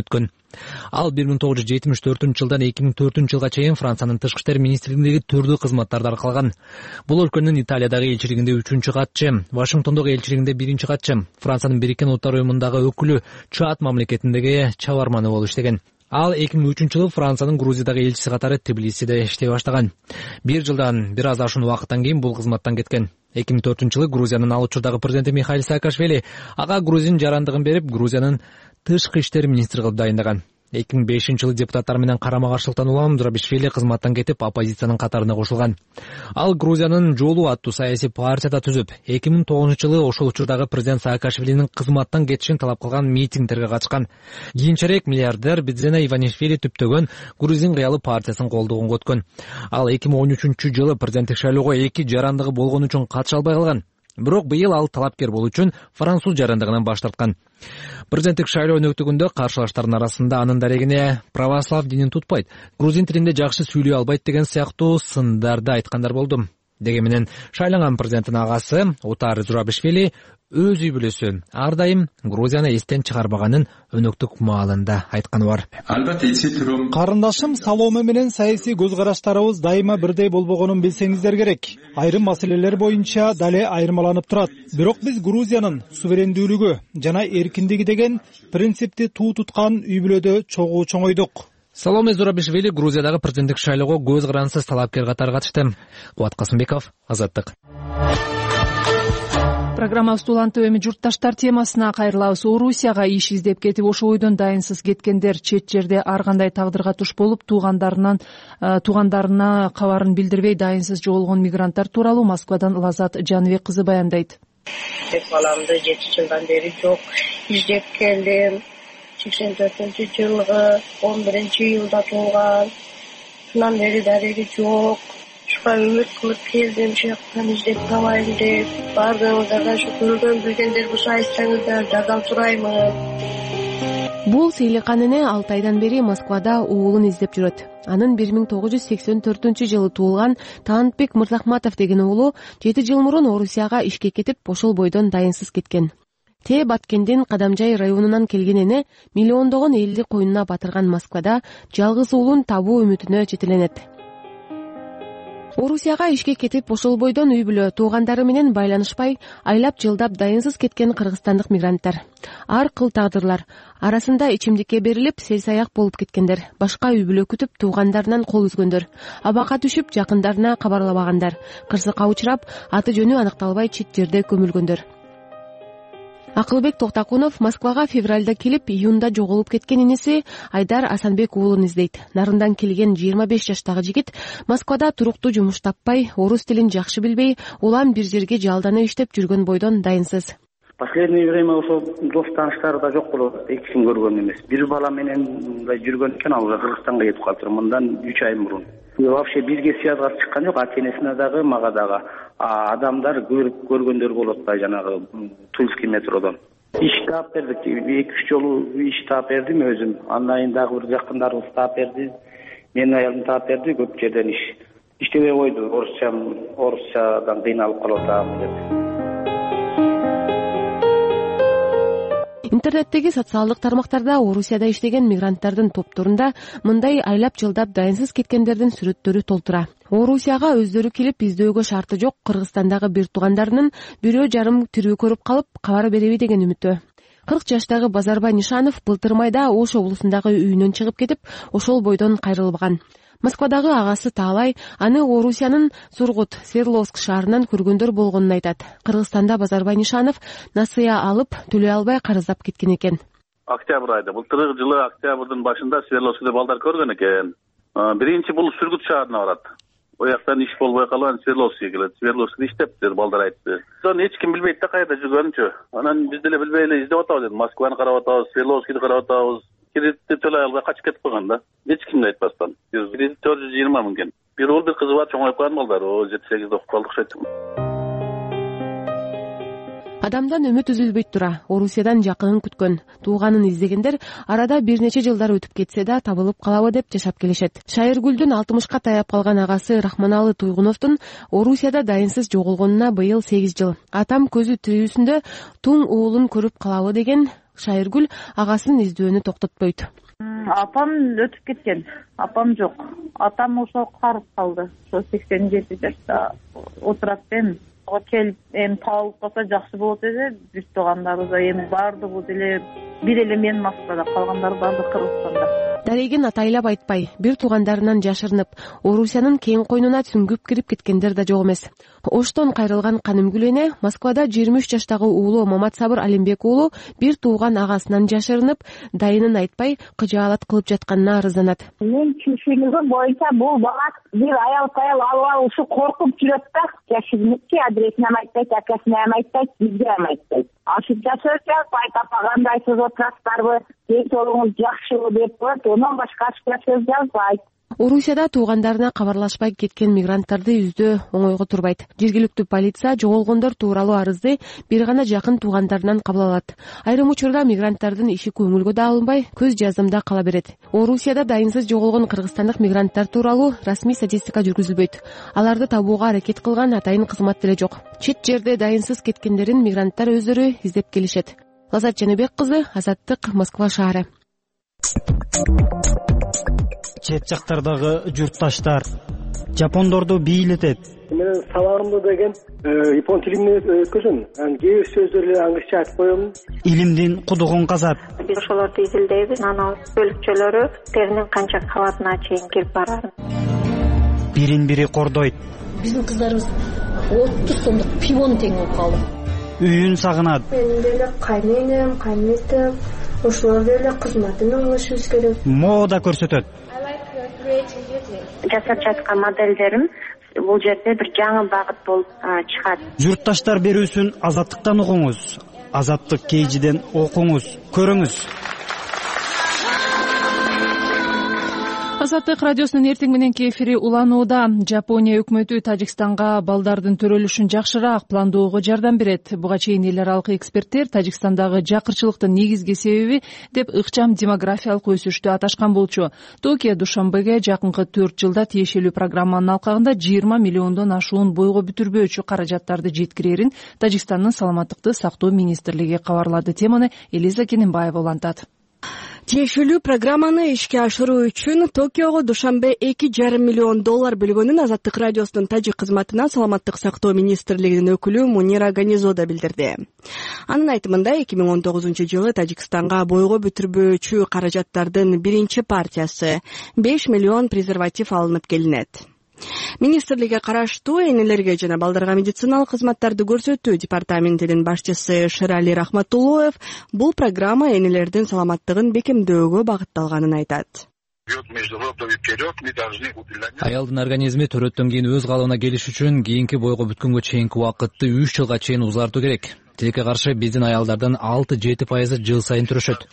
Ал бир миң тогуз жүз жетимиш төртүнчү жылдан эки миң төртүнчү жылга чейин Франциянын тышкы иштер министрлигиндеги түрдүү кызматтарды аркалаган. Бул өлкөнүн Италиядагы элчилигинде үчүнчү катчы, Вашингтондогу элчилигинде биринчи катчы, Франциянын Бириккен Улуттар уюмундагы өкүлү, Чад мамлекетиндеги чабарманы болуп иштеген. Ал эки миң үчүнчү жылы Франциянын Грузиядагы элчиси катары Тбилисиде иштей баштаган. Бир жылдан бир аз ашуун убакыттан кийин бул кызматтан кеткен. эки миң төртүнчү жылы Грузиянын ал учурдагы президенти Михаил Саакашвили ага грузин жарандыгын берип, Грузиянын тышкы иштер министри кылып дайындаган. эки миң бешинчи жылы депутаттар менен карама-каршылыктан улам Зурабишвили кызматтан кетип, оппозициянын катарына кошулган. Ал Грузиянын Жолу аттуу саясий партияда түзүп, эки миң тогузунчу жылы ошол учурдагы президент Саакашвилинин кызматтан кетишин талап кылган митингдерге катышкан. Кийинчерээк миллиардер Бидзена Иванишвили түптөгөн Грузин кыялы партиясын колдоого өткөн. Ал эки миң он үчүнчү жылы президенттик шайлоого эки жарандыгы болгон үчүн катыша албай калган. Бирок быйыл ал талапкер болуу үчүн француз жарандыгынан баш тарткан. Президенттик шайлоо өнөктүгүндө каршылаштардын арасында анын дарегине православ динин тутпайт, грузин тилинде жакшы сүйлөй албайт деген сыяктуу сындарды айткандар болду. Деги менен шайланган президенттин агасы Утар Зурабишвили өз үй бүлөсү ар дайым Грузияны эстен чыгарбаганын өнөктүк маалында айтканы бар. Карындашым Саломе менен саясий көз караштарыбыз дайыма бирдей болбогонун билсеңиздер керек. Айрым маселелер боюнча дале айырмаланып турат. Бирок биз Грузиянын суверендүүлүгү жана эркиндиги деген принципти туу туткан үй бүлөдө чогуу чоңойдук. Саломе Зурабишвили Грузиядагы президенттик шайлоого көз карансыз талапкер катары катышты. Кубат Касымбеков, Азаттык. Программабызды улантып эми журтташтар темасына кайрылабыз. Орусияга иш издеп кетип, ошол ойдон дайынсыз кеткендер чет жерде ар кандай тагдырга туш болуп, туугандарынан туугандарына кабарын билдирбей дайынсыз жоголгон мигранттар тууралуу Москвадан Лазат Жаныбек кызы баяндайт. Баламды жети жылдан бери жок издеп келдим. сексен төртүнчү жылгы он биринчи июлда туулган. Шундан бери дареги жок. Ушка үмүт кылып келдим, шияктан издеп табайын деп. Бардыгыңыздардан ушу көргөн билгендер болсо айтсаңыздар, жардам сураймын. Бул Сейликан эне алты айдан бери Москвада уулун издеп жүрөт. Анын бир миң тогуз жүз сексен төртүнчү жылы туулган Таантбек Мырзахматов деген уулу жети жыл мурун Орусияга ишке кетип, ошол бойдон дайынсыз кеткен. Те Баткендин Кадамжай районунан келген эне миллиондогон элди коюнуна батырган Москвада жалгыз уулун табуу үмүтүнө жетеленет. Орусияга ишке кетип, ошол бойдон үй бүлө туугандары менен байланышпай, айлап жылдап дайынсыз кеткен кыргызстандык мигранттар. Ар кыл тагдырлар арасында ичимдикке берилип, сел-саяк болуп кеткендер, башка үй бүлө күтүп туугандарынан кол үзгөндөр, абакка түшүп жакындарына кабарлабагандар, кырсыкка учурап, аты жөнү аныкталбай чет жерде көмүлгөндөр. Акылбек Токтакунов Москвага февралда келип, июнда жоголуп кеткен инеси Айдар Асанбек уулун издейт. Нарындан келген жыйырма беш жаштагы жигит Москвада туруктуу жумуш таппай, орус тилин жакшы билбей, улам бир жерге жалдана иштеп жүргөн бойдон дайынсыз. Последнее время ошо дос тааныштар да жок болуп атат, эч ким көргөн эмес. Бир бала менен мындай жүргөн экен, ал Кыргызстанга кетип калыптыр, мындан үч ай мурун. Вообще бизге связга чыккан жок, ата-энесине дагы, мага дагы. Адамдар көрүп көргөндөр болуп атпайбы, жанагы Тульский метродон. Иш таап бердик, эки үч жолу иш таап бердим өзүм. Андан кийин дагы бир жакындарыбыз таап берди. Менин аялым таап берди, көп жерден иш. Иштебей койду, орусча, орусчадан кыйналып калып атам деп. Интернеттеги социалдык тармактарда Орусияда иштеген мигранттардын топторунда мындай айлап жылдап дайынсыз кеткендердин сүрөттөрү толтура. Орусияга өздөрү келип издөөгө шарты жок Кыргызстандагы бир туугандарынын бирөө жарым тирүү көрүп калып, кабар береби деген үмүттө. кырк жаштагы Базарбай Нишанов былтыр майда Ош облусундагы үйүнөн чыгып кетип, ошол бойдон кайрылбаган. Москвадагы агасы Таалай аны Орусиянын Сургут, Свердловск шаарынан көргөндөр болгонун айтат. Кыргызстанда Базарбай Нишанов насыя алып, төлөй албай карыздап кеткен экен. Октябрь айда, былтыркы жылы октябрдын башында Свердловскте балдар көргөн экен. Биринчи бул Сургут шаарына барат. Ояктан иш болбой калган Свердловскке келет. Свердловскте иштептир, балдар айтты. Сону эч ким билбейт да кайда жүргөнүнчү. Анан биз деле билбей эле издеп атабыз деди. Москваны карап атабыз, Свердловскийди карап атабыз. Кредитти төлөй албай качып кетип калган да. Эч кимди айтпастан. Кредит төрт жүз жыйырма миң экен. Бир уул бир кызы бар, чоңоюп калган балдар. О, жети сегизде окуп калдык окшойт. Адамдан үмүт үзүлбөйт тура. Орусиядан жакынын күткөн, тууганын издегендер арада бир нече жылдар өтүп кетсе да табылып калабы деп жашап келишет. Шайыргүлдүн алтымышка таяп калган агасы Рахманалы Туйгуновдун Орусияда дайынсыз жоголгонуна быйыл сегиз жыл. Атам көзү тирүүсүндө туң уулун көрүп калабы деген Шайыргүл агасынын издөөнү токтотпойт. Апам өтүп кеткен, апам жок. Атам ошо карып калды. Ошо сексен жети жашта отурат эми. Келип эми табылып калса жакшы болот эле. Биз туугандарыбыз эми баардыгы деле бир эле мен Москвада, калгандары баардыгы Кыргызстанда. Дарегин атайлап айтпай, бир туугандарынан жашырынып, Орусиянын кең койнуна сүңгүп кирип кеткендер да жок эмес. Оштон кайрылган Канымгүл эне Москвада жыйырма үч жаштагы уулу Маматсабыр Алимбек уулу бир тууган агасынан жашырынып, дайынын айтпай кыжаалат кылып жатканына арызданат. Мен түшүнүгүм боюнча бул бала бир аял паял алып алышы коркуп жүрөт да, жашырыныкчы адресин ham айтпайт, акасына ham айтпайт, бизге ham айтпайт. Ашып жашырып, айтап кандайсыз отурасыздарбы, денсаулыгыңыз жакшыбы деп коет, ондан башка ашып жашырып жазбайт. Орусияда туугандарына кабарлашпай кеткен мигранттарды издөө оңойго турбайт. Жергиликтүү полиция жоголгондор тууралуу арызды бир гана жакын туугандарынан кабыл алат. Айрым учурда мигранттардын иши көңүлгө да алынбай, көз жазымда кала берет. Орусияда дайынсыз жоголгон кыргызстандык мигранттар тууралуу расмий статистика жүргүзүлбөйт. Аларды табууга аракет кылган атайын кызмат деле жок. Чет жерде дайынсыз кеткендерин мигранттар өздөрү издеп келишет. Лазат Жаныбек кызы, Азаттык, Москва шаары. Чет жактардагы журтташтар жапондорду бийлетет. Мен сабагымды деген япон тилинде өткөзөм. Анан кээ бир сөздөрдү англисче айтып коем. Илимдин кудугун казат. Биз ошолорду изилдейбиз. Анан бөлүкчөлөрү теринин канча кабатына чейин кирип барат. Бирин-бири кордойт. Биздин кыздарыбыз отуз сомдук пивону тең болуп калды. Үйүн сагынат. Мен деле кайненем, кайнетем, ошолор деле кызматын алышыбыз керек. Мода көрсөтөт. Жасап жаткан моделдерим бул жерде бир жаңы багыт болуп чыгат. Журтташтар берүүсүн Азаттыктан угуңуз. Азаттык кейжиден окуңуз, көрүңүз. Азаттык радиосунун эртең мененки эфири уланууда. Жапония өкмөтү Тажикстанга балдардын төрөлүшүн жакшыраак пландоого жардам берет. Буга чейин эл аралык эксперттер Тажикстандагы жакырчылыктын негизги себеби деп ыкчам демографиялык өсүштү аташкан болчу. Токио Душанбеге жакынкы төрт жылда тиешелүү программанын алкагында жыйырма миллиондон ашуун бойго бүтүрбөөчү каражаттарды жеткирерин Тажикстандын саламаттыкты сактоо министрлиги кабарлады. Теманы Элиза Кененбаева улантат. Тиешелүү программаны ишке ашыруу үчүн Токиого Душанбе эки жарым миллион доллар бөлгөнүн Азаттык радиосунун тажик кызматына саламаттык сактоо министрлигинин өкүлү Мунира Ганизода билдирди. Анын айтымында эки миң он тогузунчу жылы Тажикстанга бойго бүтүрбөөчү каражаттардын биринчи партиясы беш миллион презерватив алынып келинет. Министрликке караштуу энелерге жана балдарга медициналык кызматтарды көрсөтүү департаментинин башчысы Шерали Рахматуллоев бул программа энелердин саламаттыгын бекемдөөгө багытталганын айтат. Аялдын организми төрөттөн кийин өз калыбына келиш үчүн кийинки бойго бүткөнгө чейинки убакытты үч жылга чейин узартуу керек. Тилекке каршы биздин аялдардын алты жети пайызы жыл сайын төрөшөт.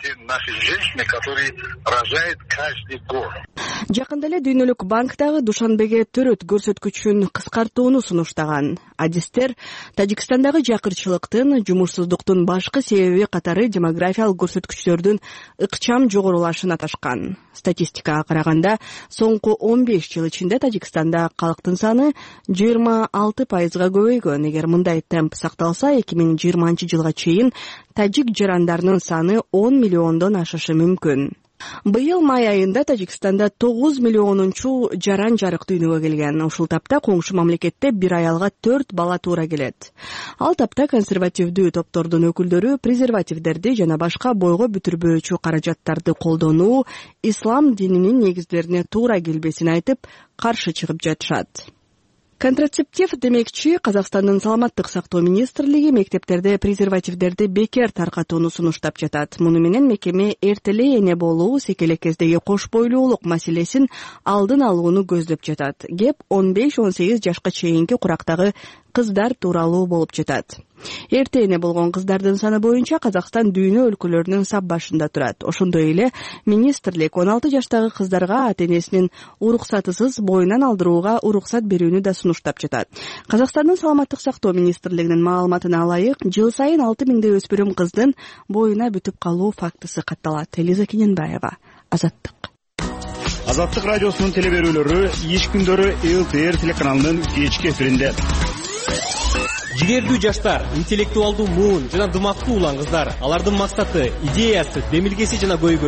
Жакында эле Дүйнөлүк банк дагы Душанбеге төрөт көрсөткүчүн кыскартууну сунуштаган. Адистер Тажикстандагы жакырчылыктын, жумушсуздуктун башкы себеби катары демографиялык көрсөткүчтөрдүн ыкчам жогорулашын аташкан. Статистикага караганда, соңку он беш жыл ичинде Тажикстанда калктын саны жыйырма алты пайызга көбөйгөн. Эгер мындай темп сакталса, эки миң жыйырманчы жылга чейин тажик жарандарынын саны он миллиондон ашышы мүмкүн. Быйыл май айында Тажикстанда тогуз миллионунчу жаран жарык дүйнөгө келген. Ушул тапта коңшу мамлекетте бир аялга төрт бала туура келет. Ал тапта консервативдүү топтордун өкүлдөрү презервативдерди жана башка бойго бүтүрбөөчү каражаттарды колдонуу ислам дининин негиздерине туура келбесин айтып, каршы чыгып жатышат. Контрацептив демекчи, Казакстандын саламаттык сактоо министрлиги мектептерде презервативдерди бекер таркатууну сунуштап жатат. Муну менен мекеме эртелей эне болуу, секелек кездеги кош бойлуулук маселесин алдын алууну көздөп жатат. Кеп он беш он сегиз жашка чейинки курактагы кыздар тууралуу болуп жатат. Эрте эне болгон кыздардын саны боюнча Казакстан дүйнө өлкөлөрүнүн сап башында турат. Ошондой эле министрлик он алты жаштагы кыздарга ата-энесинин уруксатысыз боюнан алдырууга уруксат берүүнү да сунуштап жатат. Казакстандын саламаттык сактоо министрлигинин маалыматына ылайык, жыл сайын алты миңдей өспүрүм кыздын боюна бүтүп калуу фактысы катталат. Элиза Кененбаева, Азаттык. Азаттык радиосунун телеберүүлөрү иш күндөрү эл ти эр телеканалынын кечки эфиринде. Жигердүү жаштар, интеллектуалдуу муун жана дымактуу улан кыздар, алардын максаты, идеясы, демилгеси жана көйгөйү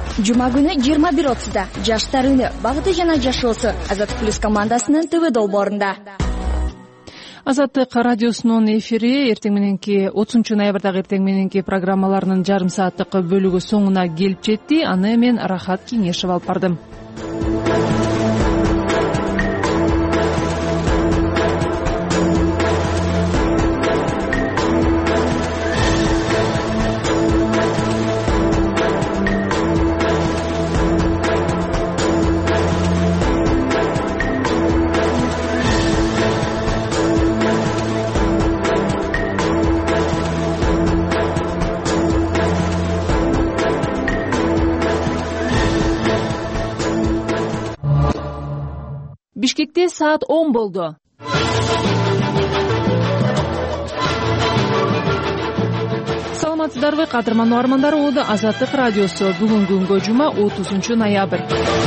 Жума күнү жыйырма бир отузда жаштар үнү багыты жана жашоосу Азаттык плюс командасынын ТВ долбоорунда. Азаттык радиосунун эфири эртең мененки отузунчу ноябрдагы эртең мененки программаларынын жарым сааттык бөлүгү соңуна келип жетти. Аны мен Рахат Кеңешев алып бардым. Бишкекте саат он болду. Саламатсыздарбы, кадырман угармандар, ууда Азаттык радиосу. Бүгүнкү күнгө жума отузунчу ноябрь.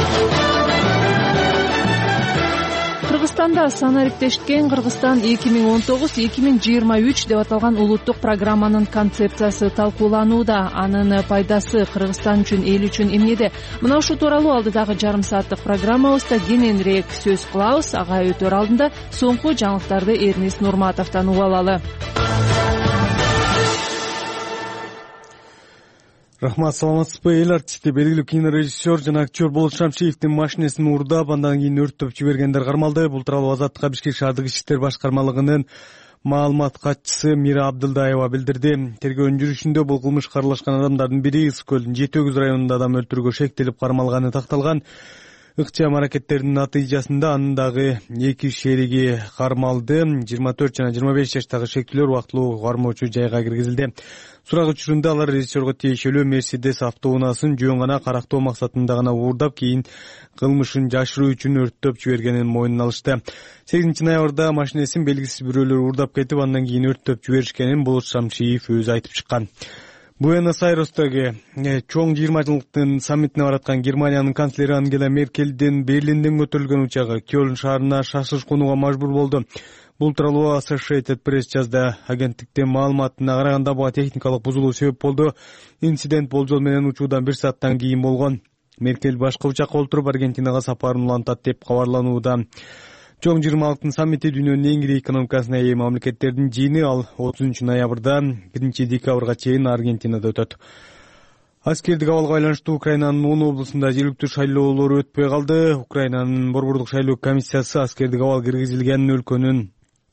Кыргызстанда санариптешкен Кыргызстан эки миң он тогуз эки миң жыйырма үч деп аталган улуттук программанын концепциясы талкууланууда. Анын пайдасы Кыргызстан үчүн, эл үчүн эмнеде? Мына ушул тууралуу алдыдагы жарым сааттык программабызда кененирээк сөз кылабыз. Ага өтөр алдында соңку жаңылыктарды Эрнис Нурматовдон угуп алалы. Рахмат, саламатсызбы? Эл артисти, белгилүү кинорежиссер жана актер Болот Шамшиевдин машинесин уурдап, андан кийин өрттөп жибергендер кармалды. Бул тууралуу Азаттыкка Бишкек шаардык ички иштер башкармалыгынын маалымат катчысы Мира Абдылдаева билдирди. Тергөөнүн жүрүшүндө бул кылмышка аралашкан адамдардын бири Ысык көлдүн Жети Өгүз районунда адам өлтүрүүгө шектелип кармалганы такталган. Ыкчам аракеттердин натыйжасында анын дагы эки шериги кармалды. жыйырма төрт жана жыйырма беш жаштагы шектүүлөр убактылуу кармоочу жайга киргизилди. Сурак учурунда алар режиссерго тиешелүү Мерседес автоунаасын жөн гана карактоо максатында гана уурдап, кийин кылмышын жашыруу үчүн өрттөп жибергенин мойнуна алышты. сегизинчи ноябрда машинесин белгисиз бирөөлөр уурдап кетип, андан кийин өрттөп жиберишкенин Болот Шамшиев өзү айтып чыккан. Буэнос-Айрестеги чоң жыйырма жылдыктын саммитине бараткан Германиянын канцлери Ангела Меркелдин Берлинден көтөрүлгөн учагы Кёлн шаарына шашылыш кунууга мажбур болду. Бул тууралуу Associated Press жазды. Агенттиктин маалыматына караганда буга техникалык бузулуу себеп болду. Инцидент болжол менен учуудан бир сааттан кийин болгон. Меркель башка учакка олтуруп Аргентинага сапарын улантат деп кабарланууда. Чоң жыйырмалыктын саммити дүйнөнүн эң ири экономикасына ээ мамлекеттердин жыйыны, ал отузунчу ноябрда биринчи декабрга чейин Аргентинада өтөт. Аскердик абалга байланыштуу Украинанын он облусунда жергиликтүү шайлоолор өтпөй калды. Украинанын борбордук шайлоо комиссиясы аскердик абал киргизилген өлкөнүн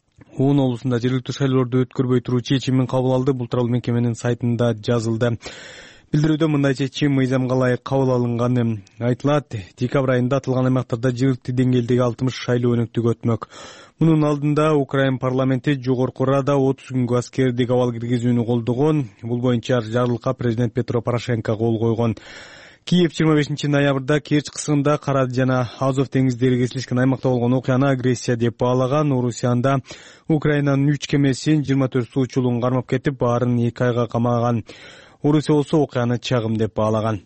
он облусунда жергиликтүү шайлоолорду өткөрбөй туруу чечимин кабыл алды. Бул тууралуу мекеменин сайтында жазылды. Билдирүүдө мындай чечим мыйзамга ылайык кабыл алынганы айтылат. Декабрь айында аталган аймактарда жергиликтүү деңгээлдеги алтымыш шайлоо өнөктүгү өтмөк. Мунун алдында Украин парламенти жогорку Рада отуз күнгө аскердик абал киргизүүнү колдогон. Бул боюнча жарлыкка президент Петро Порошенко кол койгон. Киев жыйырма бешинчи ноябрда Керчь кысымында Кара жана Азов деңиздери кесилишкен аймакта болгон окуяны агрессия деп баалаган. Орусияда Украинанын үч кемесин жыйырма төрт суучулугун кармап кетип, баарын эки айга камаган. Орусия болсо окуяны чагым деп баалаган.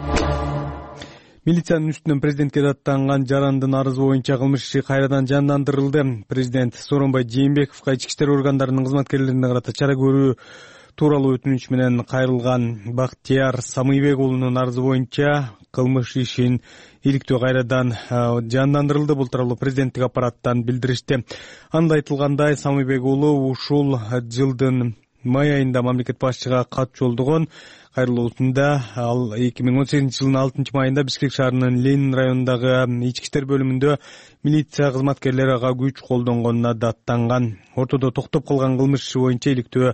Милициянын үстүнөн президентке даттанган жарандын арызы боюнча кылмыш иши кайрадан жандандырылды. Президент Сооронбай Жээнбековго ички иштер органдарынын кызматкерлерине карата чара көрүү тууралуу өтүнүч менен кайрылган Бактияр Самыйбек уулунун арызы боюнча кылмыш ишин иликтөө кайрадан жандандырылды. Бул тууралуу президенттик аппараттан билдиришти. Анда айтылгандай, Самыйбек уулу ушул жылдын май айында мамлекет башчыга кат жолдогон. Кайрылуусунда ал эки миң он сегизинчи жылдын алтынчы майында Бишкек шаарынын Ленин районундагы ички иштер бөлүмүндө милиция кызматкерлери ага күч колдонгонуна даттанган. Ортодо токтоп калган кылмыш иши боюнча иликтөө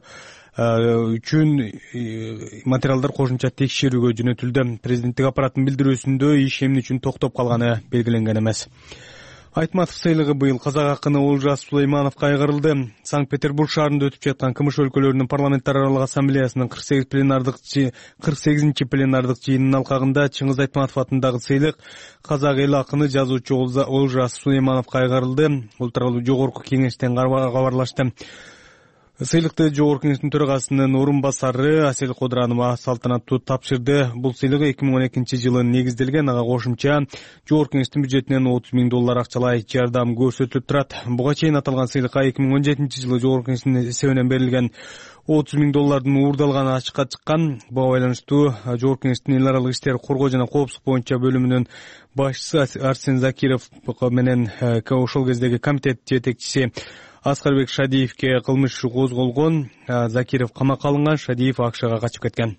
үчүн материалдар кошумча текшерүүгө жөнөтүлдү. Президенттик аппараттын билдирүүсүндө иш эмне үчүн токтоп калганы белгиленген эмес. Айтматов сыйлыгы быйыл казак акыны Олжас Сулеймановго кайгырылды. Санкт-Петербург шаарында өтүп жаткан КМШ өлкөлөрүнүн парламенттер аралык ассамблеясынын кырк сегиз пленардык кырк сегизинчи пленардык жыйынынын алкагында Чыңгыз Айтматов атындагы сыйлык казак эл акыны жазуучу Олжас Сулеймановго кайгырылды. Бул тууралуу жогорку кеңештен кабарлашты. Сыйлыкты Жогорку Кеңештин төрагасынын орун басары Асель Кодуранова салтанаттуу тапшырды. Бул сыйлык эки миң он экинчи жылы негизделген. Ага кошумча Жогорку Кеңештин бюджетинен отуз миң доллар акчалай жардам көрсөтүлүп турат. Буга чейин аталган сыйлыкка эки миң он жетинчи жылы Жогорку Кеңештин эсебинен берилген отуз миң доллардын уурдалганы ачыкка чыккан. Буга байланыштуу Жогорку Кеңештин эл аралык иштер коргоо жана коопсуздук боюнча бөлүмүнүн башчысы Арсен Закиров менен ошол кездеги комитет жетекчиси Аскарбек Шадиевке кылмыш иши козголгон. Закиров камакка алынган, Шадиев Акшага качып кеткен.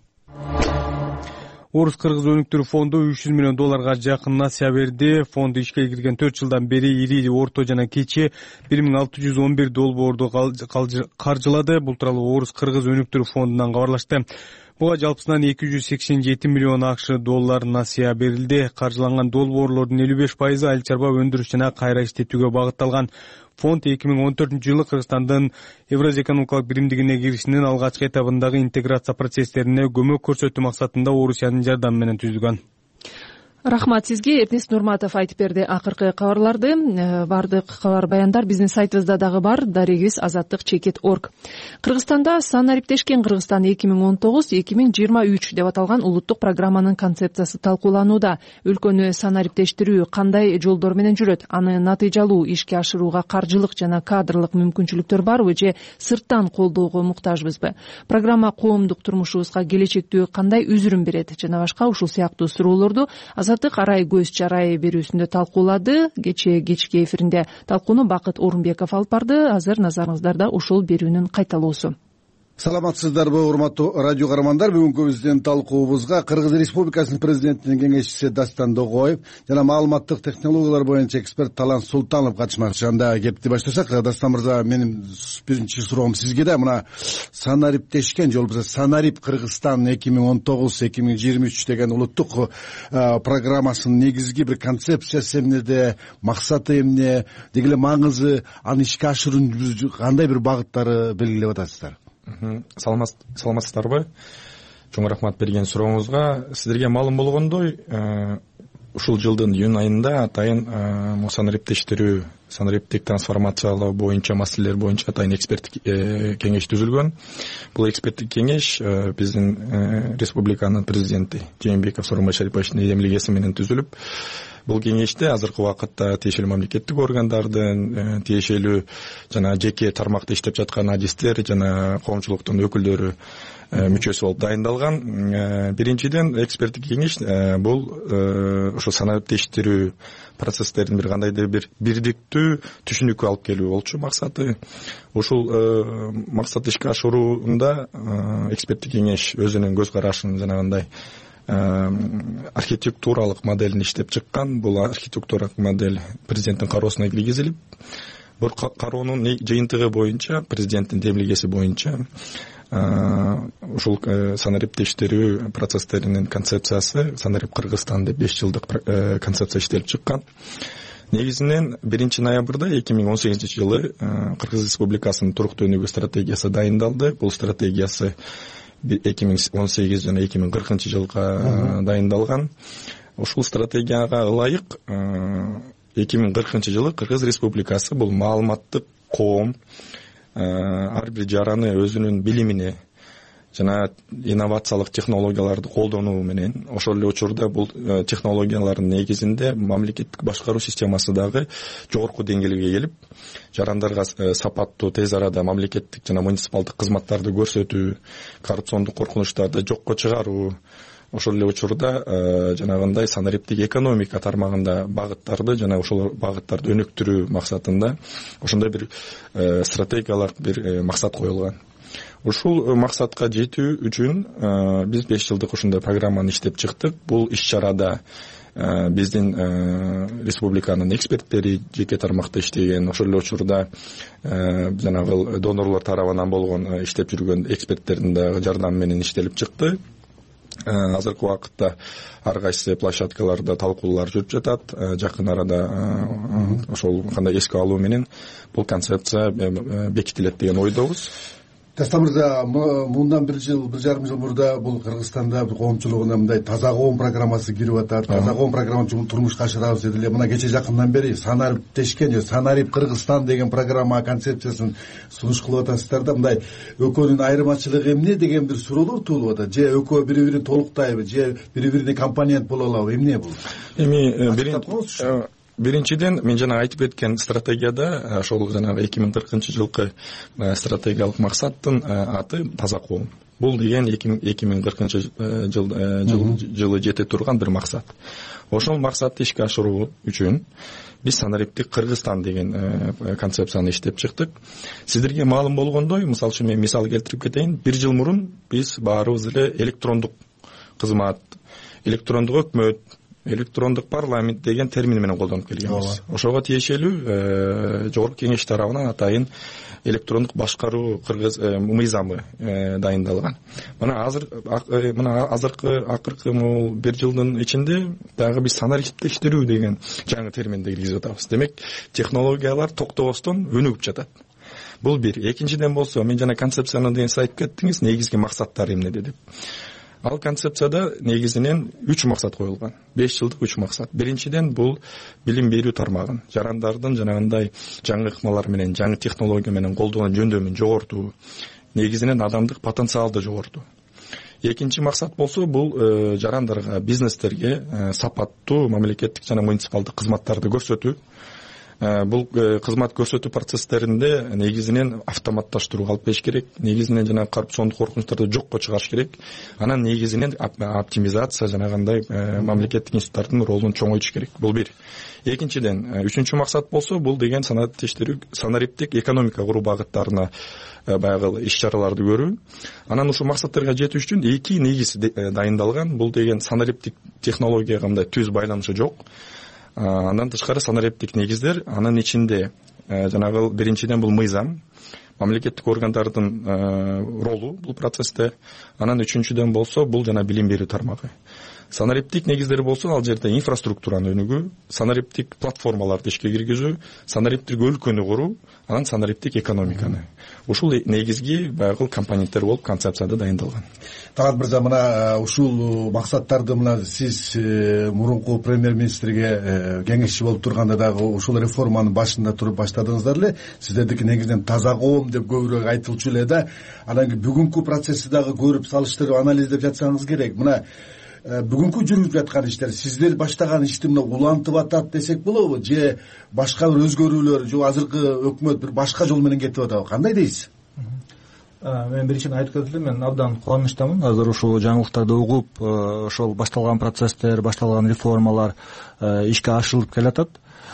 Орус-кыргыз өнүктүрүү фонду үч жүз миллион долларга жакын насыя берди. Фонд ишке кирген төрт жылдан бери ири, орто жана кичи бир миң алты жүз он бир долбоорду каржылады. Бул тууралуу Орус-кыргыз өнүктүрүү фондунан кабарлашты. Буга жалпысынан эки жүз сексен жети миллион акш доллар насыя берилди. Каржыланган долбоорлордун элүү беш пайызы айыл чарба өндүрүш жана кайра иштетүүгө багытталган. Фонд эки миң он төртүнчү жылы Кыргызстандын Евразия экономикалык биримдигине киришинин алгачкы этабындагы интеграция процесстерине көмөк көрсөтүү максатында Орусиянын жардамы менен түзүлгөн. Рахмат сизге. Эрнест Нурматов айтып берди акыркы кабарларды. Бардык кабар баяндар биздин сайтыбызда дагы бар. Дарегибиз азаттык чекит точка орг. Кыргызстанда санариптешкен Кыргызстан эки миң он тогуз эки миң жыйырма үч деп аталган улуттук программанын концепциясы талкууланууда. Өлкөнү санариптештирүү кандай жолдор менен жүрөт? Аны натыйжалуу ишке ашырууга каржылык жана кадрлык мүмкүнчүлүктөр барбы же сырттан колдоого муктажбызбы? Программа коомдук турмушубузга келечектүү кандай үзүрүн берет? Жана башка ушул сыяктуу суроолорду Азаттык арай көз чарай берүүсүндө талкуулады. Кечээ кечки эфиринде талкууну Бакыт Орунбеков алып барды. Азыр назарыңыздарда ушул берүүнүн кайталоосу. Саламатсыздарбы, урматтуу радио каармандар. Бүгүнкү биздин талкуубузга Кыргыз Республикасынын президентинин кеңешчиси Дастан Догоев жана маалыматтык технологиялар боюнча эксперт Талант Султанов катышмакчы. Анда кепти баштасак, Дастан мырза, менин биринчи суроом сизге да. Мына санариптешкен же болбосо Санарип Кыргызстан эки миң он тогуз эки миң жыйырма үч деген улуттук программасынын негизги бир концепциясы эмнеде, максаты эмне, деги эле маңызы, аны ишке ашыруунун кандай бир багыттары белгилеп атасыздар? Саламатсыздарбы? Чоң рахмат берген сурооңузга. Сиздерге маалым болгондой, ушул жылдын июнь айында атайын санариптештирүү, санариптик трансформациялоо боюнча маселелер боюнча атайын эксперттик кеңеш түзүлгөн. Бул эксперттик кеңеш биздин республиканын президенти Жээнбеков Сооронбай Шариповичтин эмлигеси менен түзүлүп, бул кеңеште азыркы убакытта тиешелүү мамлекеттик органдардын, тиешелүү жана жеке тармакта иштеп жаткан адистер жана коомчулуктун өкүлдөрү мүчөсү болуп дайындалган. Биринчиден, эксперттик кеңеш бул ошо санариптештирүү процесстерин бир кандайдыр бир бирдиктүү түшүнүккө алып келүү болчу максаты. Ушул максатты ишке ашыруунда эксперттик кеңеш өзүнүн көз карашын жанагындай архитектуралык моделин иштеп чыккан. Бул архитектуралык модель президенттин кароосуна киргизилип, бул кароонун жыйынтыгы боюнча, президенттин демилгеси боюнча ушул санариптештирүү процесстеринин концепциясы Санарип Кыргызстан деп беш жылдык концепция иштелип чыккан. Негизинен биринчи ноябрда эки миң он сегизинчи жылы Кыргыз Республикасынын туруктуу өнүгүү стратегиясы дайындалды. Бул стратегиясы эки миң он сегиз жана эки миң кыркынчы жылга дайындалган. Ушул стратегияга ылайык эки миң кыркынчы жылы Кыргыз Республикасы бул маалыматтык коом ар бир жараны өзүнүн билимине жана инновациялык технологияларды колдонуу менен, ошол эле учурда бул технологиялардын негизинде мамлекеттик башкаруу системасы дагы жогорку деңгээлге келип, жарандарга сапаттуу, тез арада мамлекеттик жана муниципалдык кызматтарды көрсөтүү, коррупциондук коркунучтарды жокко чыгаруу, ошол эле учурда жанагындай санариптик экономика тармагында багыттарды жана ошол багыттарды өнүктүрүү максатында ошондой бир стратегиялык бир максат коюлган. Ушул максатка жетүү үчүн биз беш жылдык ушундай программаны иштеп чыктык. Бул иш-чарада биздин республиканын эксперттери жеке тармакта иштеген, ошол эле учурда жанагы донорлор тарабынан болгон иштеп жүргөн эксперттердин дагы жардамы менен иштелип чыкты. Азыркы убакытта ар кайсы площадкаларда талкуулар жүрүп жатат. Жакын арада ошол кандай эске алуу менен бул концепция бекитилет деген ойдобуз. дастан мырза, мындан бир жыл бир жарым жыл мурда бул Кыргызстанда бир коомчулугуна мындай таза коом программасы кирип атат. Таза коом программасын турмушка ашырабыз деди эле. Мына кече жакындан бери санариптешкен же санарип Кыргызстан деген программа концепциясын сунуш кылып атасыздар да. Мындай экөөнүн айырмачылыгы эмне деген бир суроолор туулуп атат. Же экөө бири бирин толуктайбы, же бири бирине компонент боло алабы, эмне бул? Эми биринчиден мен жана айтып кеткен стратегияда ошол жанагы эки миң кыркынчы жылкы стратегиялык максаттын аты таза коом. Бул деген эки миң кыркынчы жылы жете турган бир максат. Ошол максатты ишке ашыруу үчүн биз санариптик Кыргызстан деген концепцияны иштеп чыктык. Сиздерге маалым болгондой, мисалы үчүн мен мисал келтирип кетейин. Бир жыл мурун биз баарыбыз эле электрондук кызмат, электрондук өкмөт, электрондук парламент деген термин менен колдонуп келгенбиз. Ошого тиешелүү жогорку кеңеш тарабынан атайын электрондук башкаруу кыргыз мыйзамы дайындалган. Мына азыр мына азыркы акыркы бир жылдын ичинде дагы биз санариптештирүү деген жаңы терминди киргизип атабыз. Демек, технологиялар токтобостон өнүгүп жатат. Бул бир. Экинчиден болсо, мен жана концепцияны деген айтып кеттиңиз, негизги максаттары эмне деп. Ал концепцияда негизинен үч максат коюлган. беш жылдык үч максат. Биринчиден бул билим берүү тармагын, жарандардын жанагындай жаңы ыкмалар менен, жаңы технология менен колдогон жөндөмүн жогортуу, негизинен адамдык потенциалды жогортуу. Экинчи максат болсо, бул жарандарга, бизнестерге сапаттуу мамлекеттик жана муниципалдык кызматтарды көрсөтүү. Бул кызмат көрсөтүү процесстеринде негизинен автоматташтыруу алып келиш керек, негизинен жана коррупциондук коркунучтарды жокко чыгарыш керек. Анан негизинен оптимизация жанагындай мамлекеттик институттардын ролун чоңойтуш керек. Бул бир. Экинчиден, үчүнчү максат болсо, бул деген санариптештирүү, санариптик экономика куруу багыттарына баягы иш-чараларды көрүү. Анан ушул максаттарга жетүү үчүн эки негиз дайындалган. Бул деген санариптик технологияга мындай түз байланышы жок. Андан тышкары санариптик негиздер, анын ичинде жанагы биринчиден бул мыйзам, мамлекеттик органдардын ролу бул процессте. Анан үчүнчүдөн болсо, бул жана билим берүү тармагы. Санариптик негиздери болсо, ал жерде инфраструктураны өнүгүү, санариптик платформаларды ишке киргизүү, санариптик өлкөнү куруу, анан санариптик экономиканы. Ушул негизги баягы компоненттер болуп концепцияда дайындалган. Талант мырза, мына ушул максаттарды мына сиз мурунку премьер-министрге кеңешчи болуп турганда дагы ушул реформанын башында туруп баштадыңыздар эле. Сиздердики негизинен таза коом деп көбүрөөк айтылчу эле да. Анан бүгүнкү процессти дагы көрүп, салыштырып, анализдеп жатсаңыз керек. Мына бүгүнкү жүрүп жаткан иштер, сиздер баштаган ишти мына улантып атат десек болобу, же башка бир өзгөрүүлөр, же азыркы өкмөт бир башка жол менен кетип атабы? Кандай дейсиз? Мен биринчиден айтып кетип элем, мен абдан кубанычтамын. Азыр ушул жаңылыктарды угуп, ошол башталган процесстер, башталган реформалар ишке ашырылып келатат.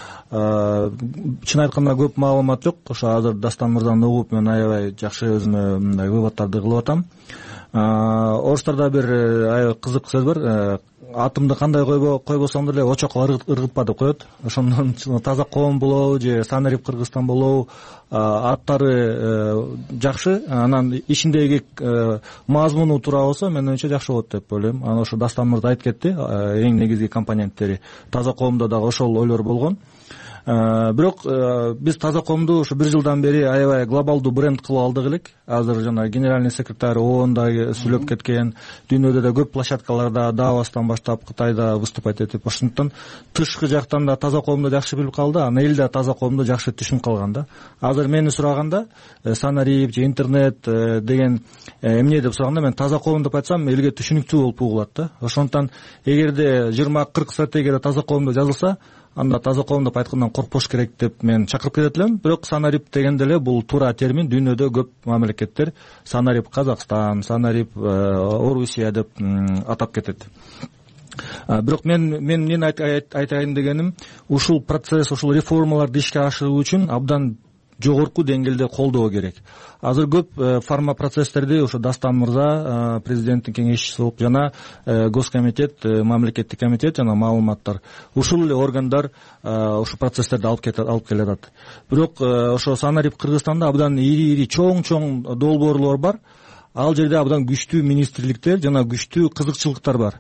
Чын айтканда көп маалымат жок. Ошо азыр Дастан мырзаны угуп, мен аябай жакшы өзүмө мындай выводдарды кылып атам. Орустарда бир аябай кызык сөз бар. Атымды кандай койбосоң деле очокко ыргытпа деп коет. Ошондон таза коом болобу же санарип Кыргызстан болобу, аттары жакшы. Анан ичиндеги мазмуну туура болсо, мен оюмча жакшы болот деп ойлойм. Анан ошо Дастан мырза айтып кетти, эң негизги компоненттери. Таза коомдо дагы ошол ойлор болгон. Бирок биз таза коомду ушу бир жылдан бери аябай глобалдуу бренд кылып алдык элек. Азыр жана генеральный секретарь ООНда сүйлөп кеткен, дүйнөдө да көп площадкаларда, Давостан баштап Кытайда выступать этип, ошондуктан тышкы жактан да таза коомду жакшы билип калды, анан эл да таза коомду жакшы түшүнүп калган да. Азыр мени сураганда, санарип же интернет деген эмне деп сураганда, мен таза коом деп айтсам, элге түшүнүктүү болуп угулат да. Ошондуктан эгерде жыйырма кырк стратегияда таза коомду жазылса, анда таза коом деп айткандан коркпош керек деп мен чакырып кетет элем. Бирок санарип дегенде эле бул туура термин. Дүйнөдө көп мамлекеттер санарип Казакстан, санарип Орусия деп атап кетет. Бирок мен мен мен айтайын дегеним, ушул процесс, ушул реформаларды ишке ашыруу үчүн абдан жогорку деңгээлде колдоо керек. Азыр көп фарма процесстерди ошо Дастан мырза, президенттин кеңешчиси болуп, жана Госкомитет, мамлекеттик комитет жана маалыматтар, ушул эле органдар ошо процесстерди алып кетет, алып келатат. Бирок ошо санарип Кыргызстанда абдан ири-ири, чоң-чоң долбоорлор бар. Ал жерде абдан күчтүү министрликтер жана күчтүү кызыкчылыктар бар.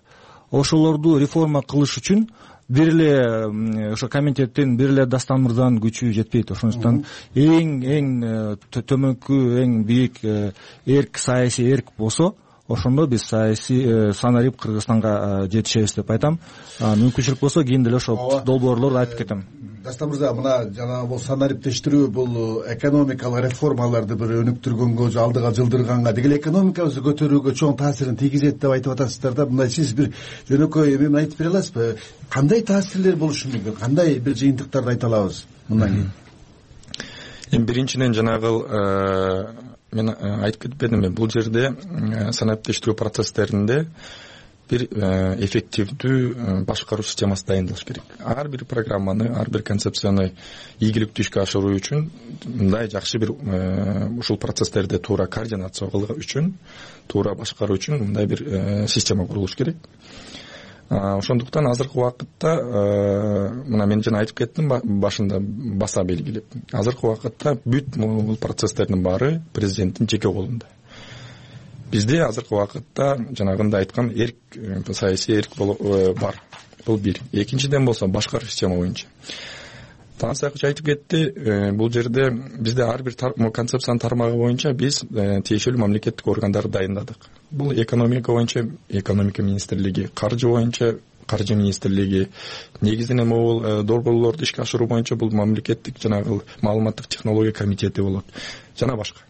ошолорду реформа кылыш үчүн бир эле ошо комитеттин бир эле Дастан мырзанын күчү жетпейт. Ошондуктан эң эң төмөнкү эң бийик эрк, саясий эрк болсо, ошондо биз саясий санарип Кыргызстанга жетишебиз деп айтам. Мүмкүнчүлүк болсо кийин деле ошол долбоорлорду айтып кетем. Дастан мырза, мына жана бул санариптештирүү бул экономикалык реформаларды бир өнүктүргөнгө, алдыга жылдырганга, деги эле экономикабызды көтөрүүгө чоң таасирин тийгизет деп айтып атасыздар да. Мындай сиз бир жөнөкөй эми айтып бере аласызбы? Кандай таасирлер болушу мүмкүн? Кандай бир жыйынтыктарды айта алабыз мындан кийин? Эми биринчиден жанагы мен айтып кетпедимби, бул жерде санариптештирүү процесстеринде бир эффективдүү башкаруу системасы дайындалыш керек. Ар бир программаны, ар бир концепцияны ийгиликтүү ишке ашыруу үчүн мындай жакшы бир ушул процесстерди туура координация кылуу үчүн, туура башкаруу үчүн мындай бир система курулуш керек. Ошондуктан азыркы убакытта, мына мен жана айтып кеттим башында баса белгилеп, азыркы убакытта бүт бул процесстердин баары президенттин жеке колунда. Бизде азыркы убакытта жанагындай айткан эрк, саясий эрк бар. Бул бир. Экинчиден болсо башкаруу система боюнча. Таңсакчы айтып кетти, бул жерде бизде ар бир концепциянын тармагы боюнча биз тиешелүү мамлекеттик органдарды дайындадык. Бул экономика боюнча экономика министрлиги, каржы боюнча каржы министрлиги, негизинен могул долбоорлорду ишке ашыруу боюнча бул мамлекеттик жанагы маалыматтык технология комитети болот, жана башка.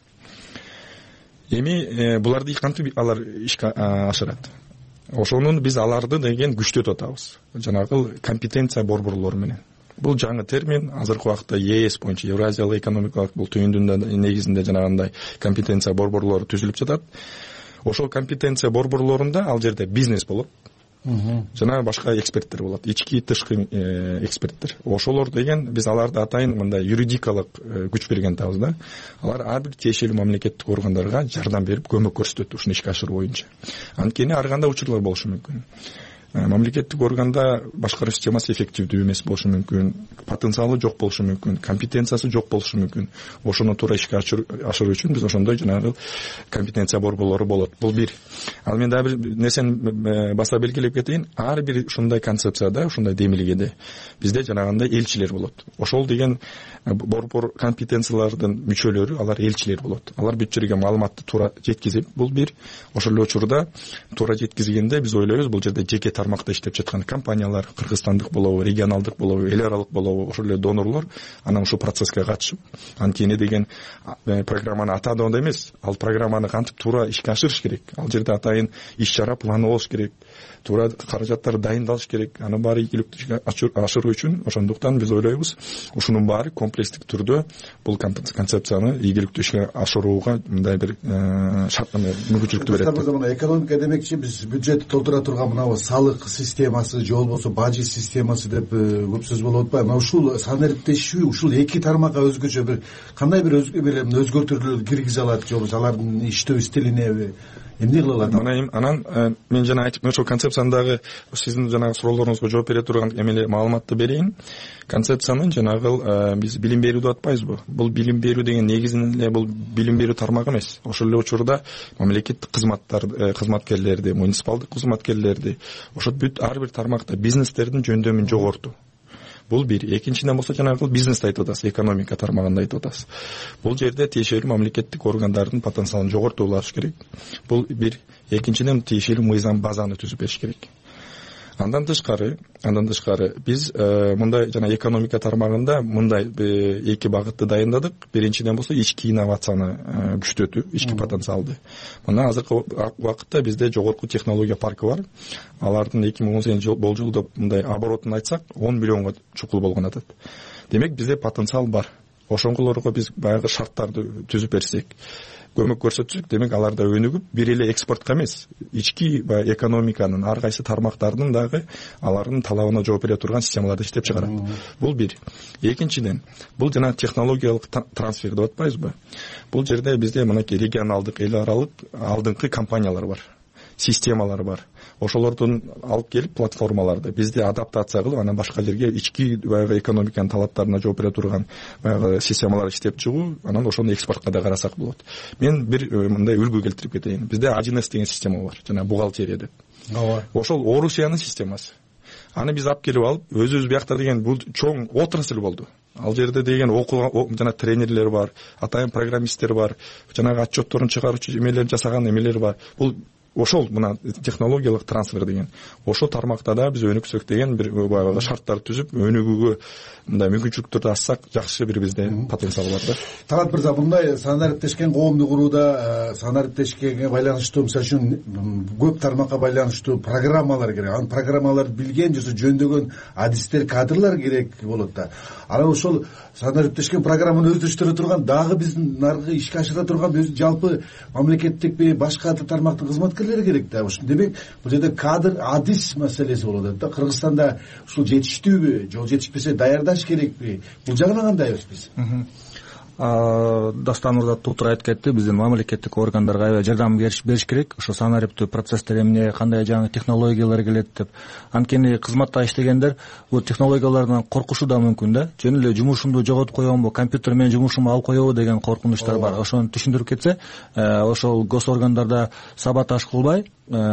Эми буларды кантип алар ишке ашырат? Ошонун биз аларды деген күчтөтүп атабыз. Жанагы компетенция борборлору менен. Бул жаңы термин, азыркы убакытта Е С боюнча Евразиялык экономикалык бул түйүндүн негизинде жанагындай компетенция борборлору түзүлүп жатат. Ошол компетенция борборлорунда ал жерде бизнес болот. Жана башка эксперттер болот, ички тышкы эксперттер. Ошолор деген биз аларды атайын мындай юридикалык күч берген атабыз да. Алар ар бир тиешелүү мамлекеттик органдарга жардам берип, көмөк көрсөтөт ушуну ишке ашыруу боюнча. Анткени ар кандай учурлар болушу мүмкүн. Мамлекеттик органда башкаруу системасы эффективдүү эмес болушу мүмкүн, потенциалы жок болушу мүмкүн, компетенциясы жок болушу мүмкүн. Ошону туура ишке ашыруу үчүн биз ошондой жанагы компетенция борборлору болот. Бул бир. Ал мен дагы бир нерсени баса белгилеп кетейин. Ар бир ушундай концепцияда, ушундай демилгеде бизде жанагындай элчилер болот. Ошол деген борбор компетенциялардын мүчөлөрү, алар элчилер болот. Алар бүт жерге маалыматты туура жеткизип, бул бир. Ошол эле учурда туура жеткизгенде биз ойлойбуз, бул жерде жеке тармакта иштеп жаткан компаниялар, кыргызстандык болобу, регионалдык болобу, эл аралык болобу, ошол эле донорлор анан ушул процесске катышып, анткени деген программаны атаадагы эмес, ал программаны кантип туура ишке ашырыш керек. Ал жерде атайын иш-чара планы болуш керек, туура каражаттар дайындалыш керек. Анын баары ийгиликтүү ашыруу үчүн ошондуктан биз ойлойбуз, ушунун баары комплекстик түрдө бул концепцияны ийгиликтүү ишке ашырууга мындай бир шарт мүмкүнчүлүктү берет. Экономика демекчи биз бюджетти толтура турган мына салык системасы же болбосо бажы системасы деп көп сөз болуп атпайбы? Мына ушул санариптешүү ушул эки тармакка өзгөчө бир кандай бир өзгөртүүлөр киргизе алат, же болбосо алардын иштөө стилине эмне кыла алат? Мына анан мен жана айтып, ошол концепциянын сиздин жанагы суроолоруңузга жооп бере турган эмеле маалыматты берейин. Концепциянын жанагы биз билим берүү деп атпайбызбы? Бул билим берүү деген негизинен эле бул билим берүү тармагы эмес. Ошол эле учурда мамлекеттик кызматтар кызматкерлерди, муниципалдык кызматкерлерди, ошол бүт ар бир тармакта бизнестердин жөндөмүн жогортуу. Бул бир. Экинчиден болсо жанагы бизнести айтып атасыз, экономика тармагында айтып атасыз. Бул жерде тиешелүү мамлекеттик органдардын потенциалын жогортуу болуш керек. Бул бир. Экинчиден тиешелүү мыйзам базаны түзүп бериш керек. Андан тышкары, андан тышкары биз мындай жана экономика тармагында мындай эки багытты дайындадык. Биринчиден болсо ички инновацияны күчтөтүү, ички потенциалды. Мына азыркы убакытта бизде жогорку технология паркы бар. Алардын эки миң он сегизинчи болжолдо мындай оборотун айтсак он миллионго чукул болгон атат. Демек бизде потенциал бар. Ошоңголорго биз баягы шарттарды түзүп берсек, көмөк көрсөтсөк, демек алар да өнүгүп, бир эле экспортко эмес, ички экономиканын ар кайсы тармактардын дагы алардын талабына жооп бере турган системаларды иштеп чыгарат. Бул бир. Экинчиден, бул жана технологиялык трансфер деп атпайбызбы? Бул жерде бизде мынакей регионалдык, эл аралык алдыңкы компаниялар бар, системалар бар. Ошолордун алып келип платформаларды бизде адаптация кылып, анан башка жерге ички баягы экономиканын талаптарына жооп бере турган баягы системалар иштеп чыгуу, анан ошону экспортко да карасак болот. Мен бир мындай үлгү келтирип кетейин. Бизде один эс деген система бар, жана бухгалтерия деп. ооба ошол Орусиянын системасы. Аны биз алып келип алып өзүбүз биякта деген бул чоң отрасль болду. Ал жерде деген окуган жана тренерлер бар, атайын программисттер бар, жанагы отчетторун чыгаруучу эмелер жасаган эмелер бар. Бул ошол мына технологиялык трансфер деген ошол тармакта да биз өнүксөк деген бир баягы шарттарды түзүп өнүгүүгө мындай мүмкүнчүлүктөрдү ачсак жакшы бир бизде потенциал бар да. Талант мырза, мындай санариптешкен коомду курууда санариптешкенге байланыштуу мисалы үчүн көп тармакка байланыштуу программалар керек. Анын программаларды билген же жөндөгөн адистер, кадрлар керек болот да. Анан ошол санариптешкен программаны өздөштүрө турган дагы биздин наркы ишке ашыра турган жалпы мамлекеттикпи башка тармактын кызматкерлери керек да. Ошо демек бул жерде кадр, адис маселеси болот да. Кыргызстанда ушул жетиштүүбү, жол жетишпесе даярдаш керекпи? Бул жагынан кандайбыз биз? Дастан мырза туура айтып кетти. Биздин мамлекеттик органдарга аябай жардам бериш керек. Ошо санариптүү процесстер эмне, кандай жаңы технологиялар келет деп. Анткени кызматта иштегендер бул технологиялардан коркушу да мүмкүн да. Жөн эле жумушумду жоготуп коёмбу, компьютер менен жумушумду алып коёбу деген коркунучтар бар. Ошону түшүндүрүп кетсе, ошол госоргандарда саботаж кылбай,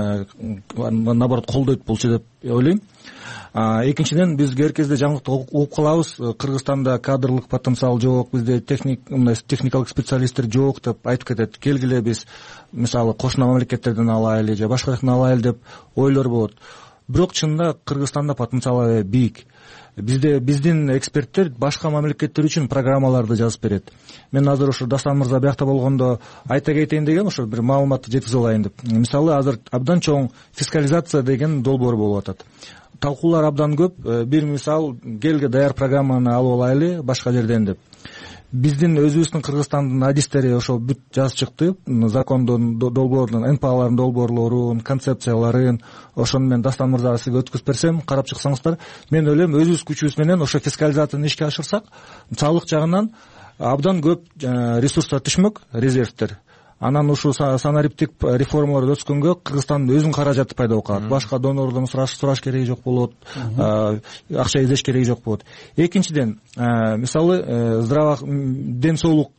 наоборот колдойт болчу деп ойлойм. Экинчиден, биз кээ бир кезде жаңылыкты угуп калабыз. Кыргызстанда кадрлык потенциал жок, бизде техникалык специалисттер жок деп айтып кетет. Келгиле биз мисалы кошуна мамлекеттерден алайлы же башка жактан алайлы деп ойлор болот. Бирок чынында Кыргызстанда потенциал аябай бийик. Бизде биздин эксперттер башка мамлекеттер үчүн программаларды жазып берет. Мен азыр ошо Дастан мырза биякта болгондо айта кетейин деген ошо бир маалыматты жеткизе алайын деп. Мисалы азыр абдан чоң фискализация деген долбоор болуп атат. Талкуулар абдан көп. Бир мисал, келге даяр программаны алып алайлы башка жерден деп. Биздин өзүбүздүн Кыргызстандын адистери ошо бүт жазып чыкты. Закондун долбоорун, эн пэ алардын долбоорлорун, концепцияларын, ошону мен Дастан мырзага сизге өткүзүп берсем, карап чыксаңыздар, мен ойлойм өзүбүз күчүбүз менен ошо фискализацияны ишке ашырсак, салык жагынан абдан көп ресурстар түшмөк, резервтер. Анан ушул санариптик реформалар өткөнгө Кыргызстандын өзүнүн каражаты пайда болуп калат. Башка донордон сураш сураш кереги жок болот, акча издеш кереги жок болот. Экинчиден, мисалы здраво ден соолук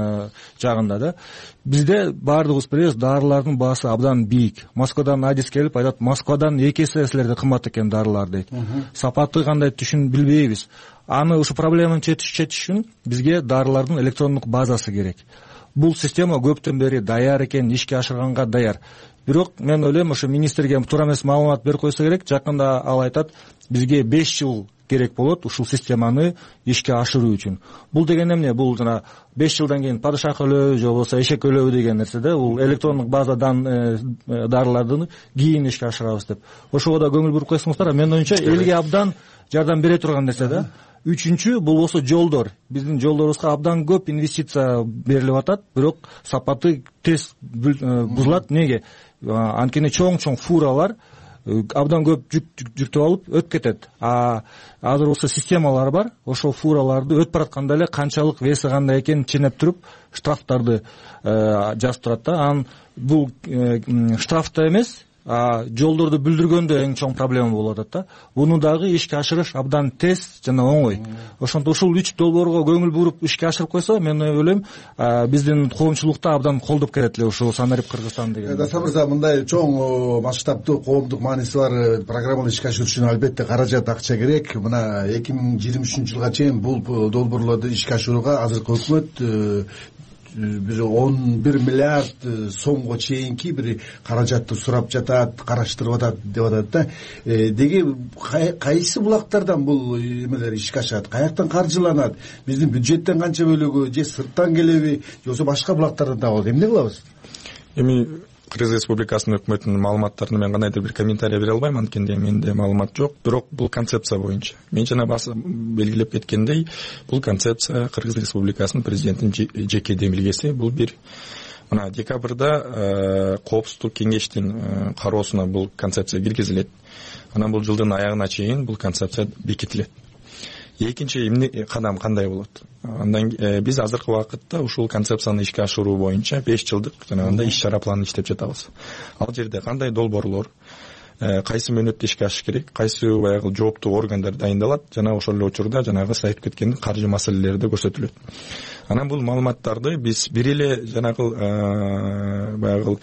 жагында да бизде баардыгыбыз билебиз, дарылардын баасы абдан бийик. Москвадан адис келип айтат, Москвадан эки эсе силерде кымбат экен дарылар дейт. Сапаты кандай түшүн билбейбиз. Аны ушу проблеманы чечиш үчүн бизге дарылардын электрондук базасы керек. Бул система көптөн бери даяр экен, ишке ашырганга даяр. Бирок мен ойлойм, ошо министрге туура эмес маалымат берип койсо керек. Жакында ал айтат, бизге беш жыл керек болот ушул системаны ишке ашыруу үчүн. Бул деген эмне? Бул жана беш жылдан кийин падышак өлөбү же болбосо эшек өлөбү деген нерсе да. Бул электрондук базадан дарыларды кийин ишке ашырабыз деп. Ошого да көңүл буруп койсоңуздар, менин оюмча элге абдан жардам бере турган нерсе да. Үчүнчү, бул болсо жолдор. Биздин жолдорубузга абдан көп инвестиция берилип атат, бирок сапаты тез бузулат. Неге? Анткени чоң-чоң фуралар абдан көп жүк жүктөп алып өтүп кетет. А азыр болсо системалар бар, ошол фураларды өтүп баратканда эле канчалык веси кандай экенин ченеп туруп, штрафтарды жазып турат да. Анан бул штрафта эмес, жолдорду бүлдүргөндө эң чоң проблема болуп атат да. Буну дагы ишке ашырыш абдан тез жана оңой. Ошондо ушул үч долбоорго көңүл буруп ишке ашырып койсо, мен ойлойм, биздин коомчулукта абдан колдоп келет эле ушул санарип Кыргызстан деген. Дастан мырза, мындай чоң масштабтуу коомдук мааниси бар программаны ишке ашыруу үчүн албетте каражат, акча керек. Мына эки миң жыйырма үчүнчү жылга чейин бул долбоорлорду ишке ашырууга азыркы өкмөт бир он бир миллиард сомго чейинки бир каражатты сурап жатат, караштырып атат деп атат да. Деги кайсы булактардан бул эмелер ишке ашат? Каяктан каржыланат? Биздин бюджеттен канча бөлүгү же сырттан келеби, же болбосо башка булактардан табылат? Эмне кылабыз? Эми Кыргыз Республикасынын өкмөтүнүн маалыматтарына мен кандайдыр бир комментарий бере албайм, анткени менде маалымат жок. Бирок бул концепция боюнча, мен жана баса белгилеп кеткендей, бул концепция Кыргыз Республикасынын президентинин жеке демилгеси. Бул бир мына декабрда коопсуздук кеңештин кароосуна бул концепция киргизилет. Анан бул жылдын аягына чейин бул концепция бекитилет. Экинчи эмне кадам кандай болот? Андан биз азыркы убакытта ушул концепцияны ишке ашыруу боюнча беш жылдык жанагындай иш-чара планын иштеп жатабыз. Ал жерде кандай долбоорлор, кайсы мөөнөттө ишке ашыш керек, кайсы баягы жооптуу органдар дайындалат, жана ошол эле учурда жанагы айтып кеткен каржы маселелери да көрсөтүлөт. анан бул маалыматтарды биз бир эле жанагы баягы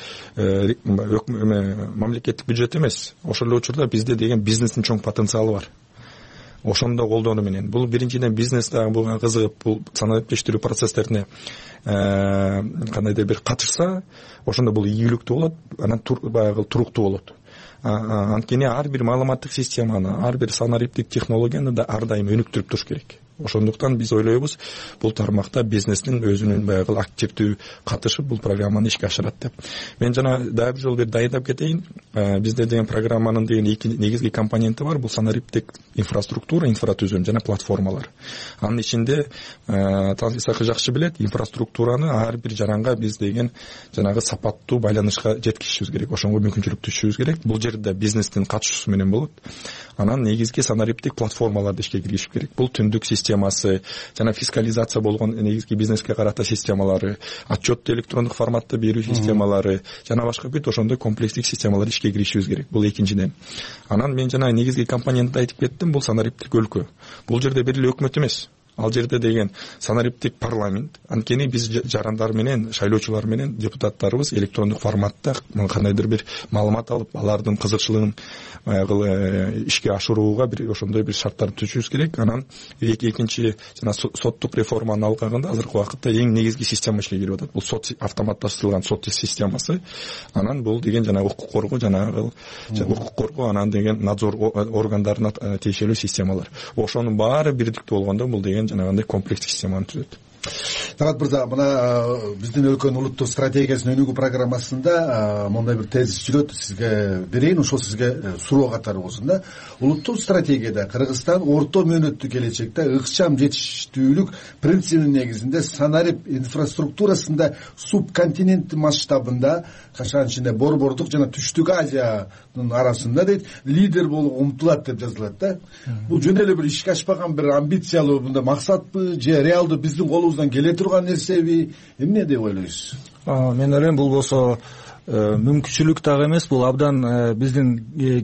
мамлекеттик бюджет эмес, ошол эле учурда бизде деген бизнестин чоң потенциалы бар. Ошондо колдонуу менен бул биринчиден бизнес дагы буга кызыгып бул санариптештирүү процесстерине кандайдыр бир катышса, ошондо бул ийгиликтүү болот, анан баягы туруктуу болот. Анткени ар бир маалыматтык системаны, ар бир санариптик технологияны да ар дайым өнүктүрүп туруш керек. Ошондуктан биз ойлойбуз, бул тармакта бизнестин өзүнүн баягы активдүү катышып бул программаны ишке ашырат деп. Мен жана дагы бир жолу бир дайындап кетейин. Бизде деген программанын деген эки негизги компоненти бар. Бул санариптик инфраструктура, инфратүзүм жана платформалар. Анын ичинде Танзисакы жакшы билет, инфраструктураны ар бир жаранга биз деген жанагы сапаттуу байланышка жеткизишибиз керек. Ошонго мүмкүнчүлүк түшүшүбүз керек. Бул жерде бизнестин катышуусу менен болот. Анан негизги санариптик платформаларды ишке киргизиш керек. Бул түндүк системасы, жана фискализация болгон негизги бизнеске карата системалары, отчетту электрондук форматта берүү системалары, жана башка бүт ошондой комплексдик системалар ишке киришибиз керек. Бул экинчиден. Анан мен жана негизги компонентти айтып кеттим, бул санариптик өлкө. Бул жерде бир эле өкмөт эмес. Ал жерде деген санариптик парламент. Анткени биз жарандар менен, шайлоочулар менен депутаттарыбыз электрондук форматта кандайдыр бир маалымат алып, алардын кызыкчылыгын ишке ашырууга бир ошондой бир шарттарды түзүшүбүз керек. Анан экинчи жана соттук реформаны алганда азыркы убакытта эң негизги система ишке кирип атат. Бул сот автоматташтырылган сот системасы. Анан бул деген жана укук коргоо, жана укук коргоо, анан деген надзор органдарына тиешелүү системалар. Ошонун баары бирдиктүү болгондо бул деген жанагындай комплекстик системаны түзөт. Талат мырза, мына биздин өлкөнүн улуттук стратегиясынын өнүгүү программасында мондай бир тезис жүрөт, сизге берейин, ошол сизге суроо катары болсун да. Улуттук стратегияда Кыргызстан орто мөөнөттүү келечекте ыкчам жетиштүүлүк принцибинин негизинде санарип инфраструктурасында субконтинент масштабында кашан ичинде Борбордук жана Түштүк Азиянын арасында дейт лидер болууга умтулат деп жазылат да. Бул жөн эле бир ишке ашпаган бир амбициялуу мындай максатпы же реалдуу биздин колубуздан келе турган нерсеби? Эмне деп ойлойсуз? Мен ойлойм, бул болсо мүмкүнчүлүк дагы эмес, бул абдан биздин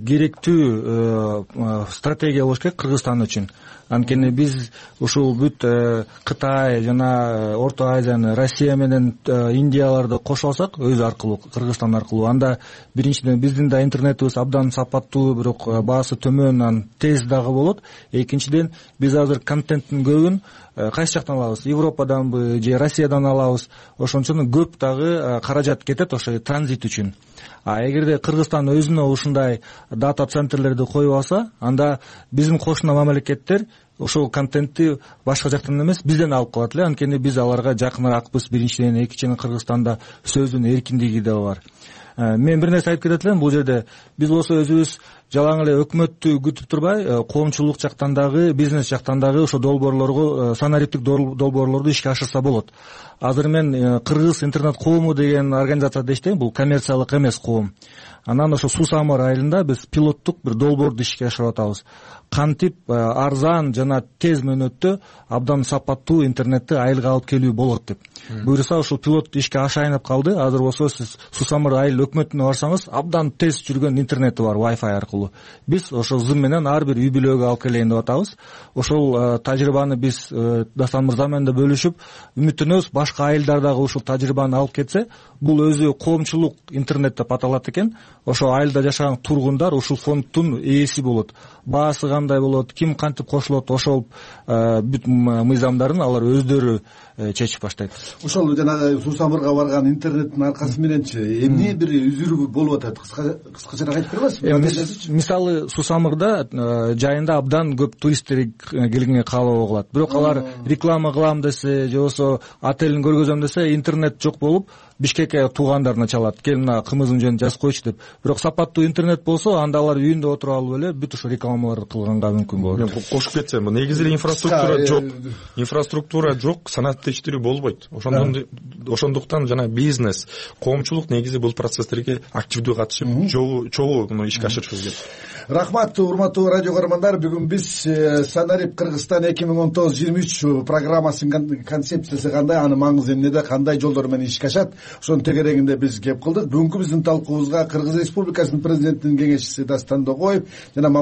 керектүү стратегия болуш керек Кыргызстан үчүн. Анткени биз ушул бүт Кытай жана Орто Азияны, Россия менен Индияларды кошо алсак, өз аркылуу, Кыргызстан аркылуу, анда биринчиден биздин да интернетибиз абдан сапаттуу, бирок баасы төмөн, анан тез дагы болот. Экинчиден, биз азыр контенттин көбүн кайсы жактан алабыз? Европаданбы же Россиядан алабыз? Ошон үчүн көп дагы каражат кетет ошо транзит үчүн. А эгерде Кыргызстан өзүнө ушундай дата центрлерди коюп алса, анда биздин кошуна мамлекеттер ошол контентти башка жактан эмес, бизден алып калат эле. Анткени биз аларга жакыныракпыз, биринчиден, экинчиден Кыргызстанда сөздүн эркиндиги да бар. Мен бир нерсе айтып кетет элем, бул жерде биз болсо өзүбүз жалаң эле өкмөттү күтүп турбай, коомчулук жактан дагы, бизнес жактан дагы ошо долбоорлорго, санариптик долбоорлорду ишке ашырса болот. Азыр мен Кыргыз интернет коому деген организацияда иштейм, бул коммерциялык эмес коом. Анан ошо Суу Самыр айылында биз пилоттук бир долбоорду ишке ашырып атабыз. Кантип арзан жана тез мөөнөттө абдан сапаттуу интернетти айылга алып келүү болот деп. Буюрса ушул пилот ишке ашайын деп калды. Азыр болсо сиз Суу Самыр айыл өкмөтүнө барсаңыз, абдан тез жүргөн интернети бар Wi-Fi аркылуу. Биз ошол зым менен ар бир үй бүлөгө алып келейин деп атабыз. Ошол тажрыйбаны биз Дастан мырза менен да бөлүшүп, үмүттөнөбүз, башка айылдар дагы ушул тажрыйбаны алып кетсе, бул өзү коомчулук интернет деп аталат экен. Ошо айылда жашаган тургундар ушул фонддун ээси болот. Баасы кандай болот, ким кантип кошулот, ошол бүт мыйзамдарын алар өздөрү чечип баштайт. Ошол жана Суу Самырга барган интернеттин аркасы мененчи эмне бир үзүрүү болуп атат? Кыскачараак айтып бересизби? Мисалы Суу Самырда жайында абдан көп туристтер келгенге каалоо кылат. Бирок алар реклама кылам десе, же болбосо отелин көргөзөм десе, интернет жок болуп, Бишкекке туугандарына чалат. Кел мына кымыздын жөнүн жазып койчу деп. Бирок сапаттуу интернет болсо, анда алар үйүндө отуруп алып эле бүт ошо рекламаларды кылганга мүмкүн болот. Мен кошуп кетсем, негизи эле инфраструктура жок. Инфраструктура жок, санариптештирүү болбойт. Ошондон ошондуктан жана бизнес, коомчулук негизи бул процесстерге активдүү катышып, чогуу муну ишке ашырышыбыз керек. Рахмат, урматтуу радио көрөрмандар. Бүгүн биз Санарип Кыргызстан эки миң он тогуз жыйырма үч программасынын концепциясы кандай, анын маңызы эмнеде, кандай жолдор менен ишке ашат, ошонун тегерегинде биз кеп кылдык. Бүгүнкү биздин талкуубузга Кыргыз Республикасынын президентинин кеңешчиси Дастан Догоев жана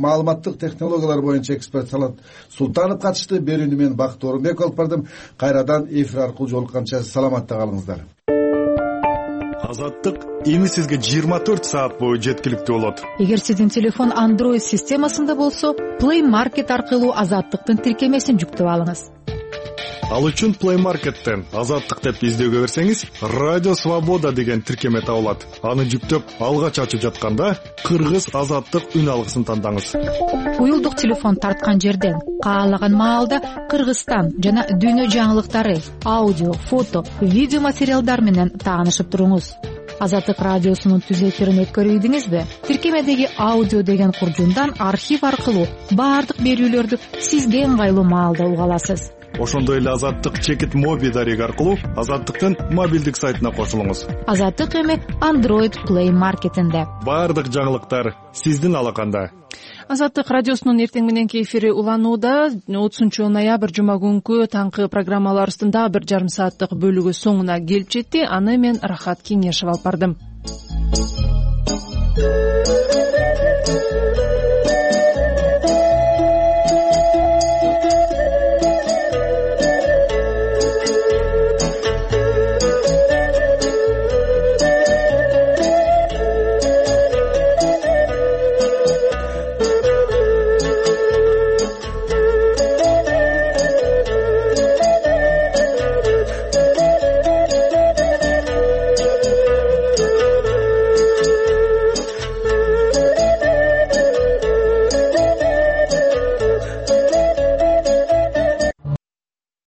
маалыматтык технологиялар боюнча эксперт Талант Султанов катышты. Берүүнү мен Бакыт Орунбеков алып бардым. Кайрадан эфир аркылуу жолукканча саламатта калыңыздар. Азаттык эми сизге жыйырма төрт саат бою жеткиликтүү болот. Эгер сиздин телефон Android системасында болсо, Play Market аркылуу Азаттыктын тиркемесин жүктөп алыңыз. Ал үчүн Play Market'тен Азаттык деп издөөгө берсеңиз, Радио Свобода деген тиркеме табылат. Аны жүктөп алгач ачып жатканда Кыргыз Азаттык үн алгысын тандаңыз. Уюлдук телефон тарткан жерден каалаган маалда Кыргызстан жана дүйнө жаңылыктары, аудио, фото, видео материалдар менен таанышып туруңуз. Азаттык радиосунун түз эфирин өткөрүйдүңүзбү? Тиркемедеги аудио деген куржундан архив аркылуу баардык берүүлөрдү сизге ыңгайлуу маалда уга аласыз. Ошондой эле Азаттык чекит моби дареги аркылуу Азаттыктын мобилдик сайтына кошулуңуз. Азаттык эми Android Play Market'инде. Баардык жаңылыктар сиздин алаканда. Азаттык радиосунун эртең мененки эфири уланууда. отузунчу ноябрь жума күнкү таңкы программаларыбыздын дагы бир жарым сааттык бөлүгү соңуна келип жетти. Аны мен Рахат Кеңешев алып бардым.